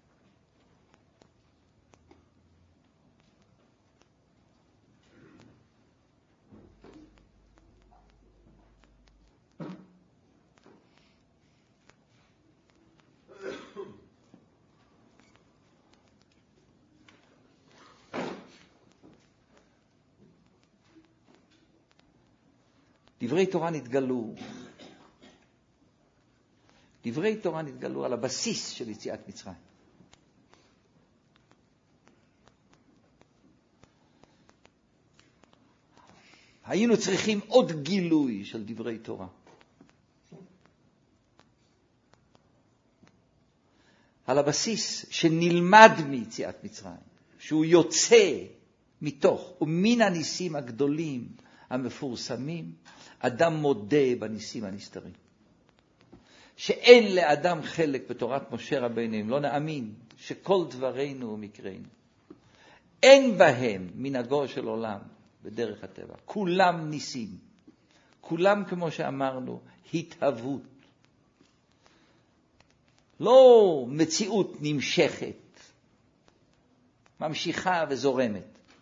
דברי תורה נתגלו, דברי תורה נתגלו על הבסיס של יציאת מצרים. היינו צריכים עוד גילוי של דברי תורה. על הבסיס שנלמד מיציאת מצרים, שהוא יוצא מתוך, ומן הניסים הגדולים המפורסמים, אדם מודה בניסים הנסתרים. שאין לאדם חלק בתורת משה רבינו, אם לא נאמין שכל דברינו ומקראינו. אין בהם מנהגו של עולם בדרך הטבע. כולם ניסים. כולם, כמו שאמרנו, התהוות. לא מציאות נמשכת, ממשיכה וזורמת.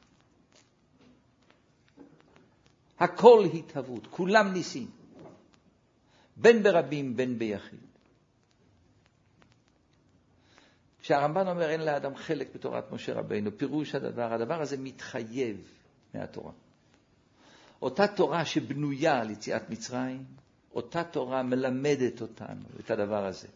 הכל התהוות, כולם ניסים. בין ברבים, בין ביחיד. כשהרמב"ן אומר אין לאדם חלק בתורת משה רבינו, פירוש הדבר, הדבר הזה מתחייב מהתורה. אותה תורה שבנויה על יציאת מצרים, אותה תורה מלמדת אותנו את הדבר הזה.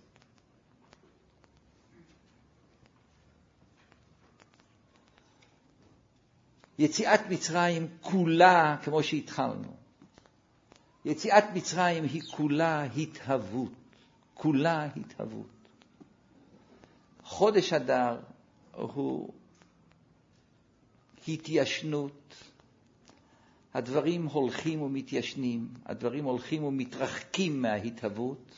יציאת מצרים כולה, כמו שהתחלנו, יציאת מצרים היא כולה התהוות, כולה התהוות. חודש אדר הוא התיישנות, הדברים הולכים ומתיישנים, הדברים הולכים ומתרחקים מההתהוות,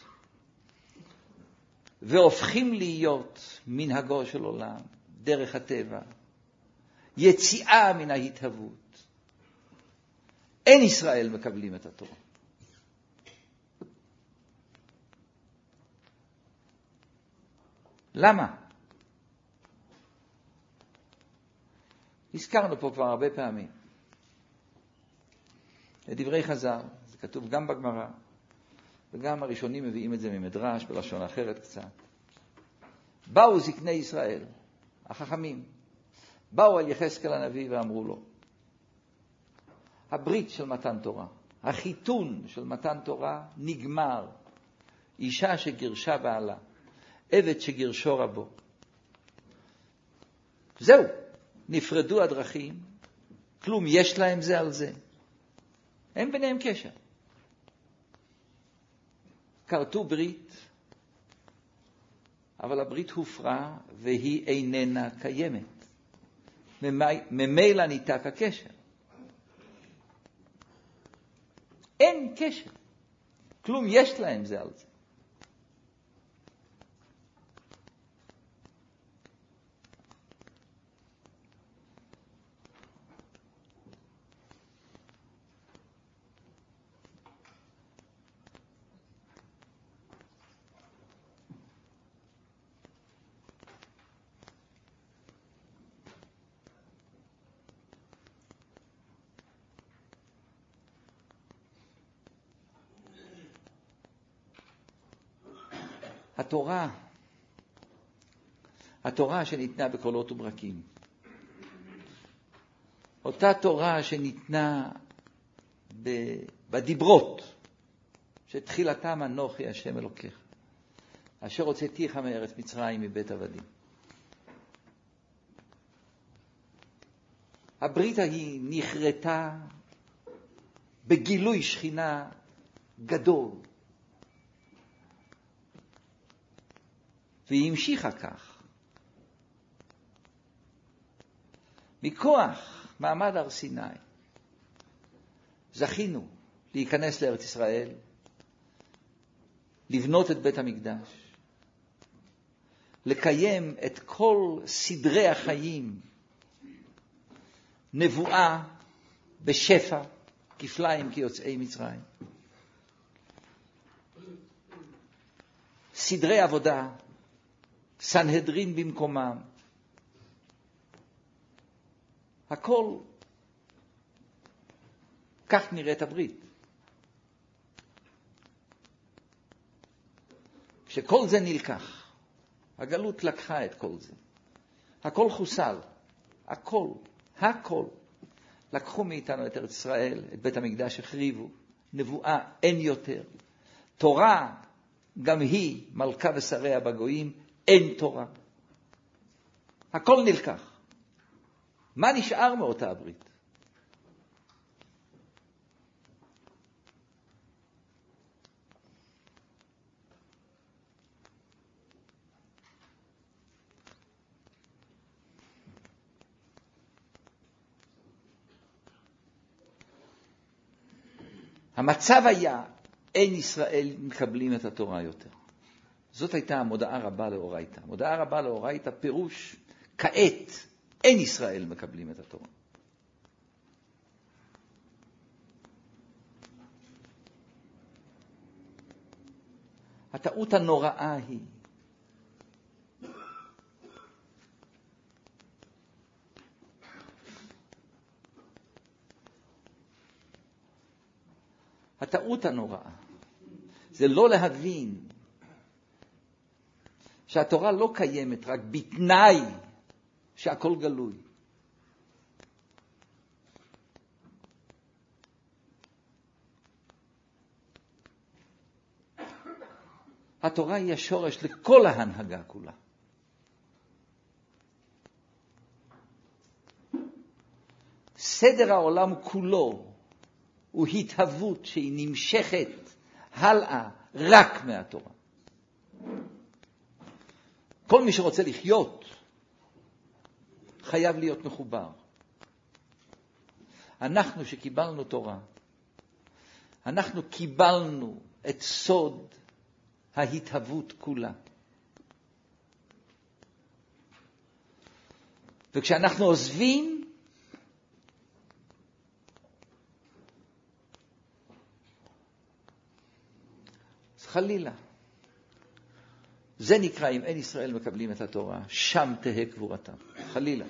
והופכים להיות מנהגו של עולם, דרך הטבע, יציאה מן ההתהוות. אין ישראל מקבלים את התורה. למה? הזכרנו פה כבר הרבה פעמים. לדברי חז"ל, זה כתוב גם בגמרא, וגם הראשונים מביאים את זה ממדרש, בלשון אחרת קצת. באו זקני ישראל, החכמים, באו על יחזקאל הנביא ואמרו לו, הברית של מתן תורה, החיתון של מתן תורה נגמר. אישה שגירשה בעלה, עבד שגירשו רבו. זהו, נפרדו הדרכים, כלום יש להם זה על זה. אין ביניהם קשר. כרתו ברית, אבל הברית הופרה והיא איננה קיימת. ממילא ניתק הקשר. אין קשר. כלום יש להם זה על זה. התורה, התורה שניתנה בקולות וברקים, אותה תורה שניתנה בדיברות, שתחילתם אנוכי השם אלוקיך, אשר הוצאתיך מארץ מצרים מבית עבדים. הברית ההיא נחרטה בגילוי שכינה גדול, והיא המשיכה כך. מכוח מעמד הר סיני זכינו להיכנס לארץ ישראל, לבנות את בית המקדש, לקיים את כל סדרי החיים, נבואה בשפע, כפליים כיוצאי מצרים, סדרי עבודה, סנהדרין במקומם, הכל, כך נראית הברית. כשכל זה נלקח, הגלות לקחה את כל זה, הכל חוסל, הכל, הכל. לקחו מאיתנו את ארץ ישראל, את בית המקדש החריבו, נבואה אין יותר, תורה גם היא מלכה ושריה בגויים, אין תורה, הכל נלקח. מה נשאר מאותה הברית? המצב היה, אין ישראל מקבלים את התורה יותר. זאת הייתה המודעה רבה לאורייתא. מודעה רבה לאורייתא פירוש, כעת אין ישראל מקבלים את התורה. הטעות הנוראה היא, הטעות הנוראה, זה לא להבין שהתורה לא קיימת רק בתנאי שהכל גלוי. התורה היא השורש לכל ההנהגה כולה. סדר העולם כולו הוא התהוות שהיא נמשכת הלאה רק מהתורה. כל מי שרוצה לחיות חייב להיות מחובר. אנחנו שקיבלנו תורה, אנחנו קיבלנו את סוד ההתהוות כולה. וכשאנחנו עוזבים, אז חלילה. זה נקרא, אם אין ישראל מקבלים את התורה, שם תהא קבורתם. חלילה.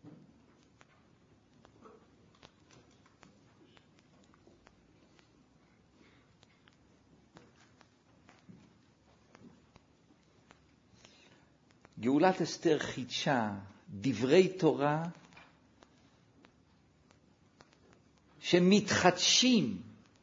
גאולת אסתר חידשה דברי תורה שמתחדשים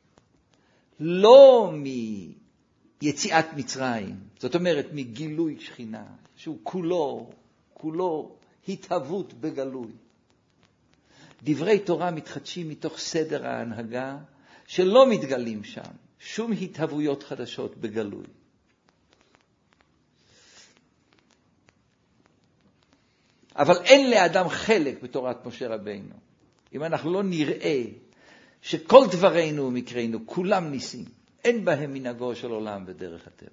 לא מיציאת מצרים, זאת אומרת מגילוי שכינה, שהוא כולו, כולו התהוות בגלוי. דברי תורה מתחדשים מתוך סדר ההנהגה שלא מתגלים שם שום התהוויות חדשות בגלוי. אבל אין לאדם חלק בתורת משה רבינו. אם אנחנו לא נראה שכל דברינו ומקרינו, כולם ניסים, אין בהם מנהגו של עולם ודרך הטבע.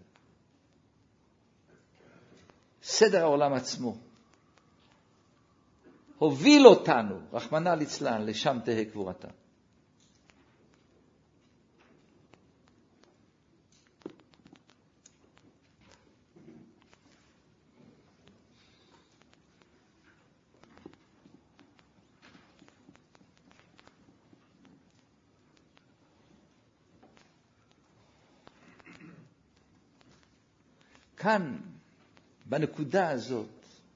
סדר העולם עצמו הוביל אותנו, רחמנא ליצלן, לשם תהא קבורתם. כאן, בנקודה הזאת,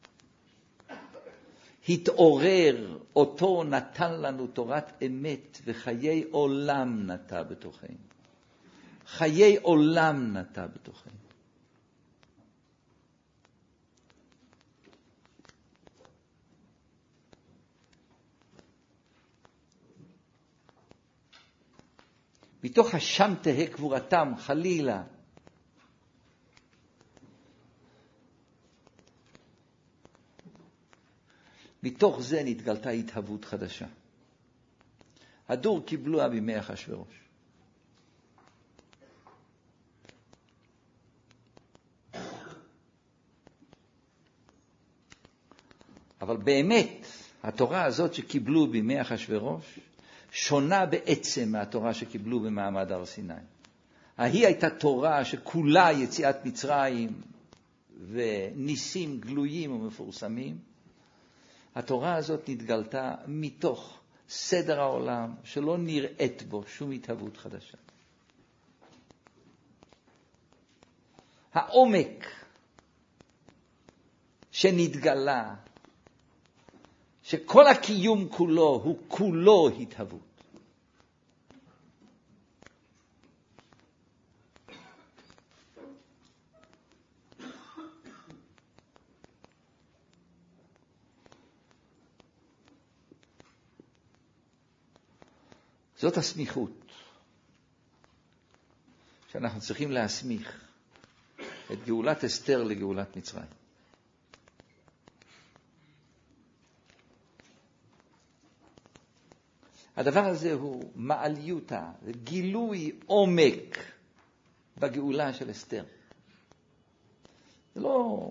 התעורר, אותו נתן לנו תורת אמת וחיי עולם נטע בתוכנו. חיי עולם נטע בתוכנו. מתוך השם תהא קבורתם, חלילה. מתוך זה נתגלתה התהוות חדשה. הדור קיבלוה בימי אחשוורוש. אבל באמת, התורה הזאת שקיבלו בימי אחשוורוש, שונה בעצם מהתורה שקיבלו במעמד הר סיני. ההיא הייתה תורה שכולה יציאת מצרים וניסים גלויים ומפורסמים. התורה הזאת נתגלתה מתוך סדר העולם שלא נראית בו שום התהוות חדשה. העומק שנתגלה, שכל הקיום כולו הוא כולו התהוות. זאת הסמיכות שאנחנו צריכים להסמיך את גאולת אסתר לגאולת מצרים. הדבר הזה הוא מעליותה, גילוי עומק בגאולה של אסתר. זה לא,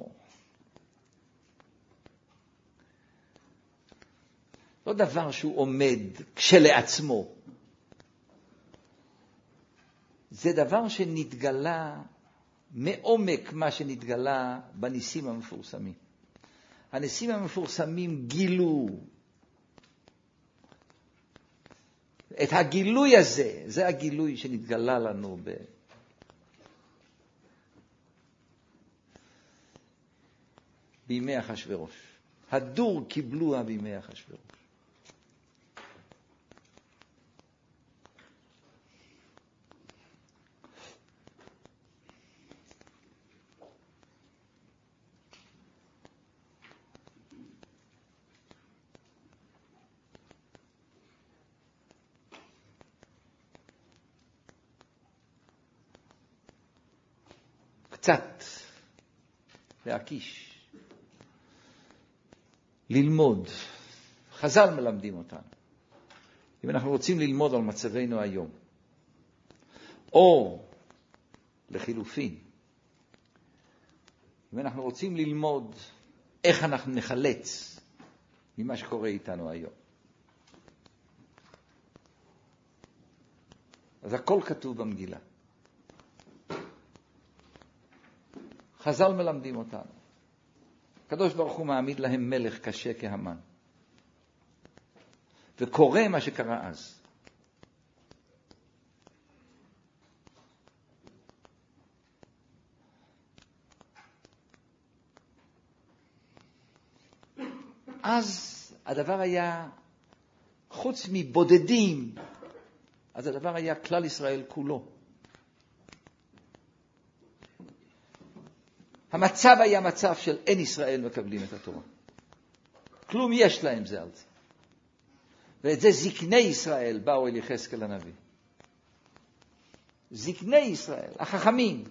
לא דבר שהוא עומד כשלעצמו. זה דבר שנתגלה מעומק מה שנתגלה בניסים המפורסמים. הניסים המפורסמים גילו את הגילוי הזה, זה הגילוי שנתגלה לנו ב... בימי אחשוורוש. הדור קיבלוה בימי אחשוורוש. קצת להקיש, ללמוד. חז"ל מלמדים אותנו. אם אנחנו רוצים ללמוד על מצבנו היום, או לחילופין, אם אנחנו רוצים ללמוד איך אנחנו נחלץ ממה שקורה איתנו היום, אז הכל כתוב במגילה. חז"ל מלמדים אותנו. הקדוש ברוך הוא מעמיד להם מלך קשה כהמן. וקורה מה שקרה אז. אז הדבר היה, חוץ מבודדים, אז הדבר היה כלל ישראל כולו. המצב היה מצב של אין ישראל מקבלים את התורה. כלום יש להם זה על זה. ואת זה זקני ישראל באו אל יחזקאל הנביא. זקני ישראל, החכמים.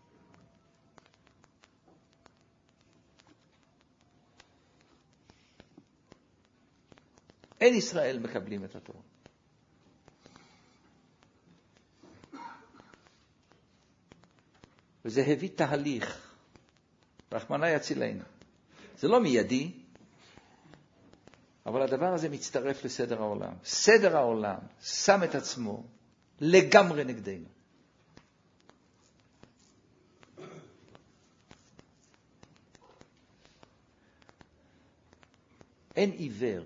אין ישראל מקבלים את התורה. וזה הביא תהליך. רחמנא יצילנו. זה לא מיידי, אבל הדבר הזה מצטרף לסדר העולם. סדר העולם שם את עצמו לגמרי נגדנו. אין עיוור.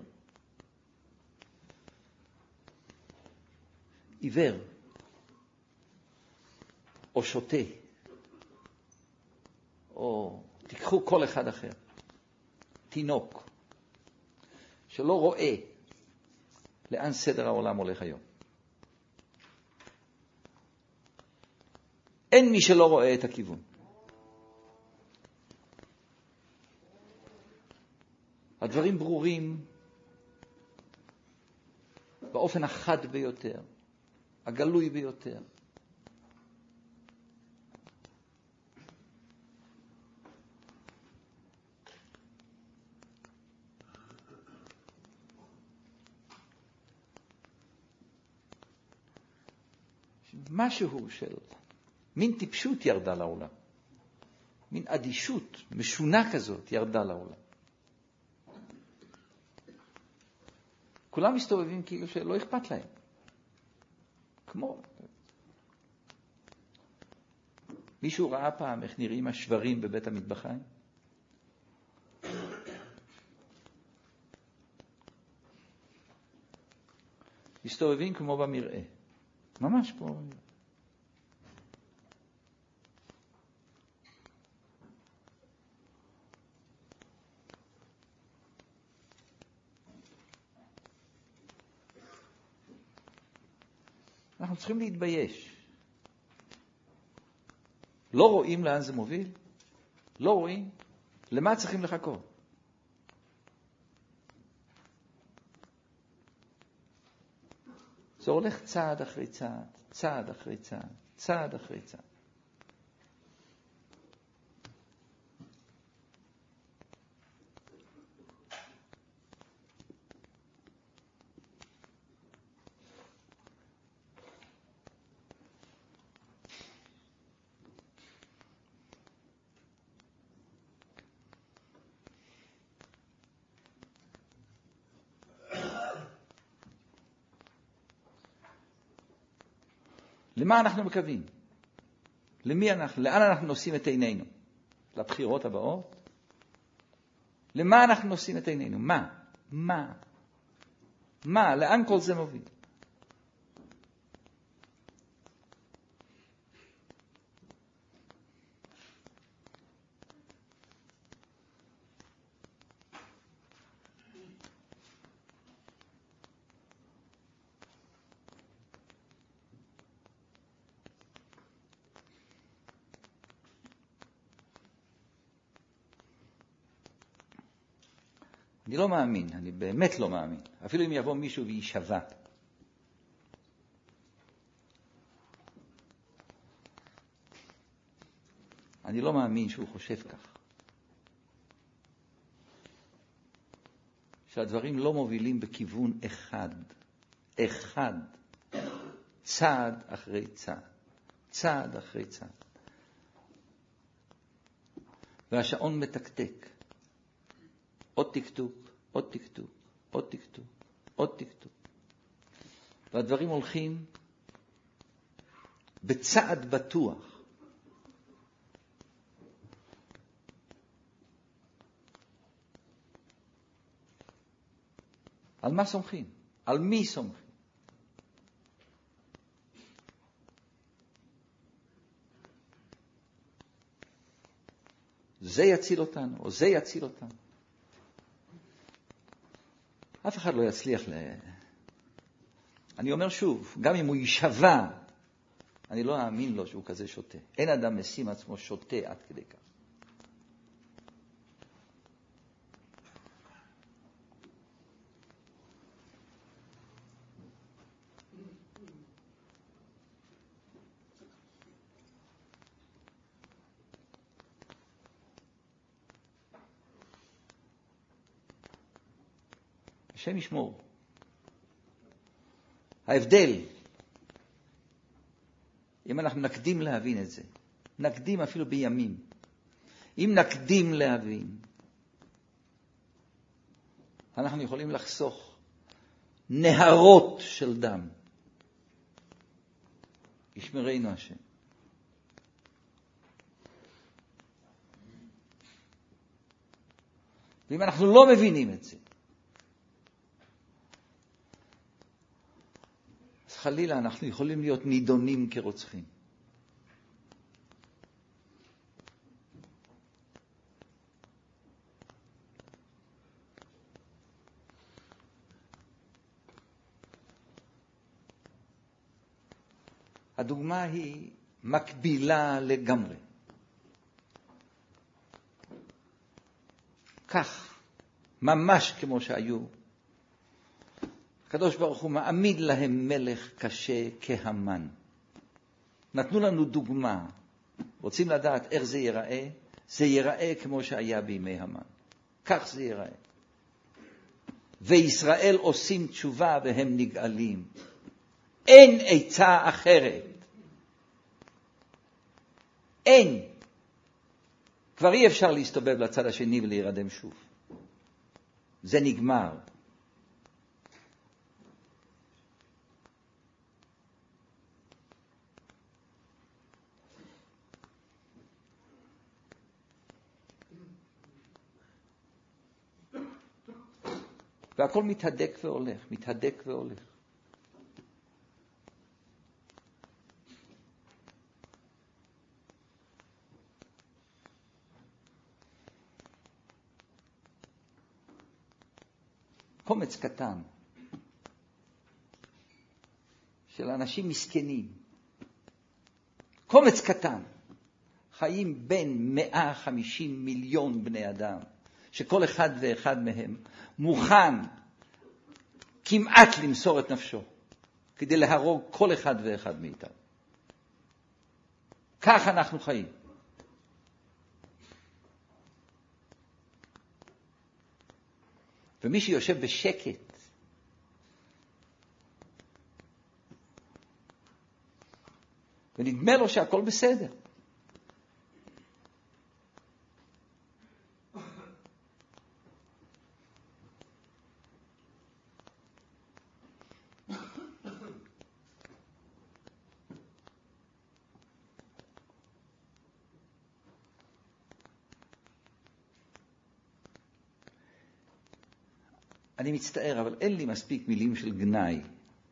עיוור או שוטה או תיקחו כל אחד אחר, תינוק, שלא רואה לאן סדר העולם הולך היום. אין מי שלא רואה את הכיוון. הדברים ברורים באופן החד ביותר, הגלוי ביותר. משהו של מין טיפשות ירדה לעולם. מין אדישות משונה כזאת ירדה לעולם. כולם מסתובבים כאילו שלא אכפת להם. כמו... מישהו ראה פעם איך נראים השברים בבית המטבחיים? מסתובבים כמו במראה. ממש כמו במראה. אנחנו צריכים להתבייש. לא רואים לאן זה מוביל? לא רואים? למה צריכים לחכות? זה הולך צעד אחרי צעד, צעד אחרי צעד, צעד אחרי צעד. למה אנחנו מקווים? למי אנחנו? לאן אנחנו נושאים את עינינו? לבחירות הבאות? למה אנחנו נושאים את עינינו? מה? מה? מה? לאן כל זה מוביל? אני לא מאמין, אני באמת לא מאמין. אפילו אם יבוא מישהו וישבע. אני לא מאמין שהוא חושב כך. שהדברים לא מובילים בכיוון אחד. אחד. צעד אחרי צעד. צעד אחרי צעד. והשעון מתקתק. עוד תקתוק, עוד תקתוק, עוד תקתוק, עוד תקתוק. והדברים הולכים בצעד בטוח. על מה סומכים? על מי סומכים? זה יציל אותנו, או זה יציל אותנו. אף אחד לא יצליח ל... אני אומר שוב, גם אם הוא יישבע, אני לא אאמין לו שהוא כזה שוטה. אין אדם משים עצמו שוטה עד כדי כך. השם ישמור. ההבדל, אם אנחנו נקדים להבין את זה, נקדים אפילו בימים, אם נקדים להבין, אנחנו יכולים לחסוך נהרות של דם. ישמרנו השם. ואם אנחנו לא מבינים את זה, חלילה אנחנו יכולים להיות נידונים כרוצחים. הדוגמה היא מקבילה לגמרי. כך, ממש כמו שהיו, הקדוש ברוך הוא מעמיד להם מלך קשה כהמן. נתנו לנו דוגמה. רוצים לדעת איך זה ייראה? זה ייראה כמו שהיה בימי המן. כך זה ייראה. וישראל עושים תשובה והם נגאלים. אין עצה אחרת. אין. כבר אי אפשר להסתובב לצד השני ולהירדם שוב. זה נגמר. והכל מתהדק והולך, מתהדק והולך. קומץ קטן של אנשים מסכנים, קומץ קטן, חיים בין מאה וחמישים מיליון בני אדם, שכל אחד ואחד מהם מוכן כמעט למסור את נפשו כדי להרוג כל אחד ואחד מאיתנו. כך אנחנו חיים. ומי שיושב בשקט ונדמה לו שהכל בסדר, אני מצטער, אבל אין לי מספיק מילים של גנאי.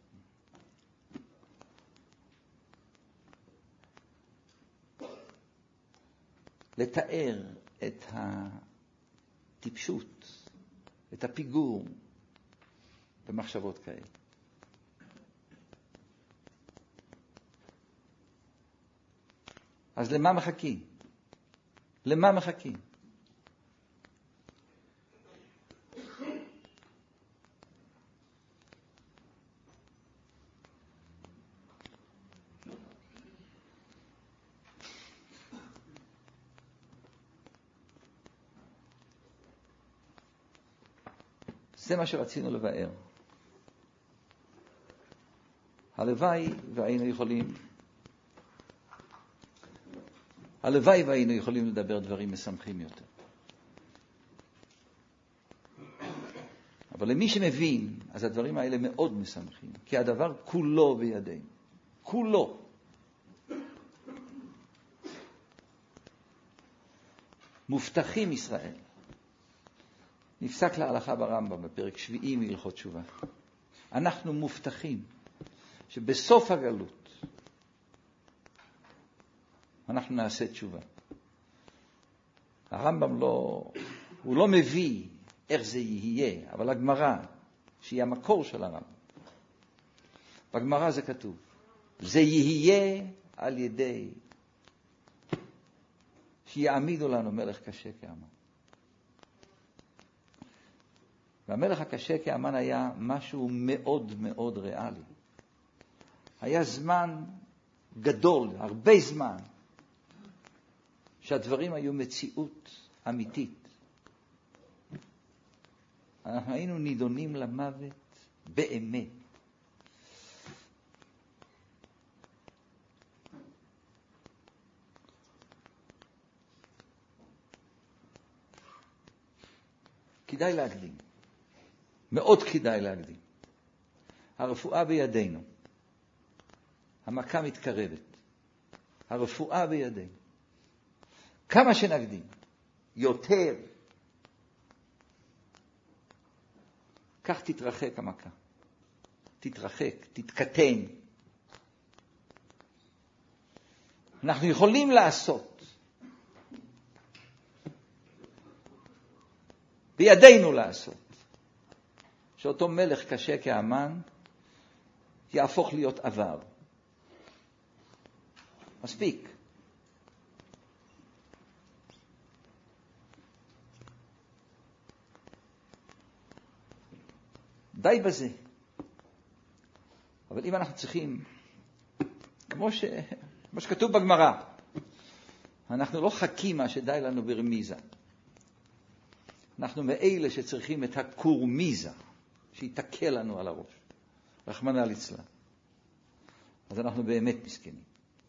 לתאר את הטיפשות, את הפיגור במחשבות כאלה. אז למה מחכים? למה מחכים? זה מה שרצינו לבאר. הלוואי והיינו יכולים, הלוואי והיינו יכולים לדבר דברים משמחים יותר. אבל למי שמבין, אז הדברים האלה מאוד משמחים, כי הדבר כולו בידינו. כולו. מובטחים ישראל. נפסק להלכה ברמב"ם בפרק שביעי מהלכות תשובה. אנחנו מובטחים שבסוף הגלות אנחנו נעשה תשובה. הרמב"ם לא, הוא לא מביא איך זה יהיה, אבל הגמרא, שהיא המקור של הרמב"ם, בגמרא זה כתוב, זה יהיה על ידי שיעמידו לנו מלך קשה כאמן. והמלך הקשה כאמן היה משהו מאוד מאוד ריאלי. היה זמן גדול, הרבה זמן, שהדברים היו מציאות אמיתית. אנחנו היינו נידונים למוות באמת. כדאי להקדים. מאוד כדאי להקדים. הרפואה בידינו. המכה מתקרבת. הרפואה בידינו. כמה שנקדים, יותר, כך תתרחק המכה. תתרחק, תתקטן. אנחנו יכולים לעשות. בידינו לעשות. שאותו מלך קשה כאמן יהפוך להיות עבר. מספיק. די בזה. אבל אם אנחנו צריכים, כמו, ש... כמו שכתוב בגמרא, אנחנו לא חכים מה שדי לנו ברמיזה. אנחנו מאלה שצריכים את הקורמיזה, שיתקל לנו על הראש. רחמנא ליצלן. אז אנחנו באמת מסכנים.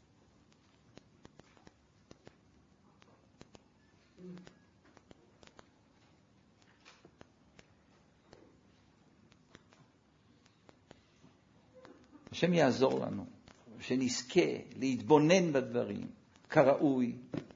השם יעזור לנו, שנזכה להתבונן בדברים כראוי.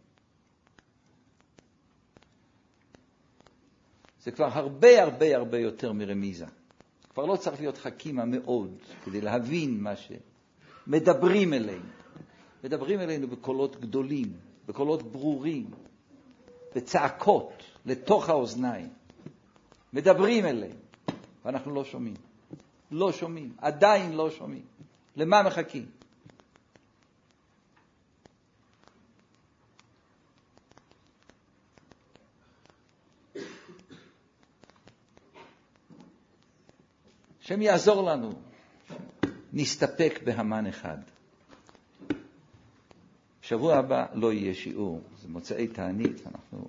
זה כבר הרבה הרבה הרבה יותר מרמיזה. כבר לא צריך להיות חכימה מאוד כדי להבין מה שמדברים אלינו. מדברים אלינו בקולות גדולים, בקולות ברורים, בצעקות לתוך האוזניים. מדברים אלינו, ואנחנו לא שומעים. לא שומעים, עדיין לא שומעים. למה מחכים? השם יעזור לנו. נסתפק בהמן אחד. שבוע הבא לא יהיה שיעור. זה מוצאי תענית. אנחנו...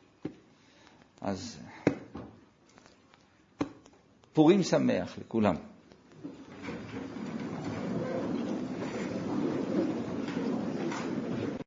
אז פורים שמח לכולם.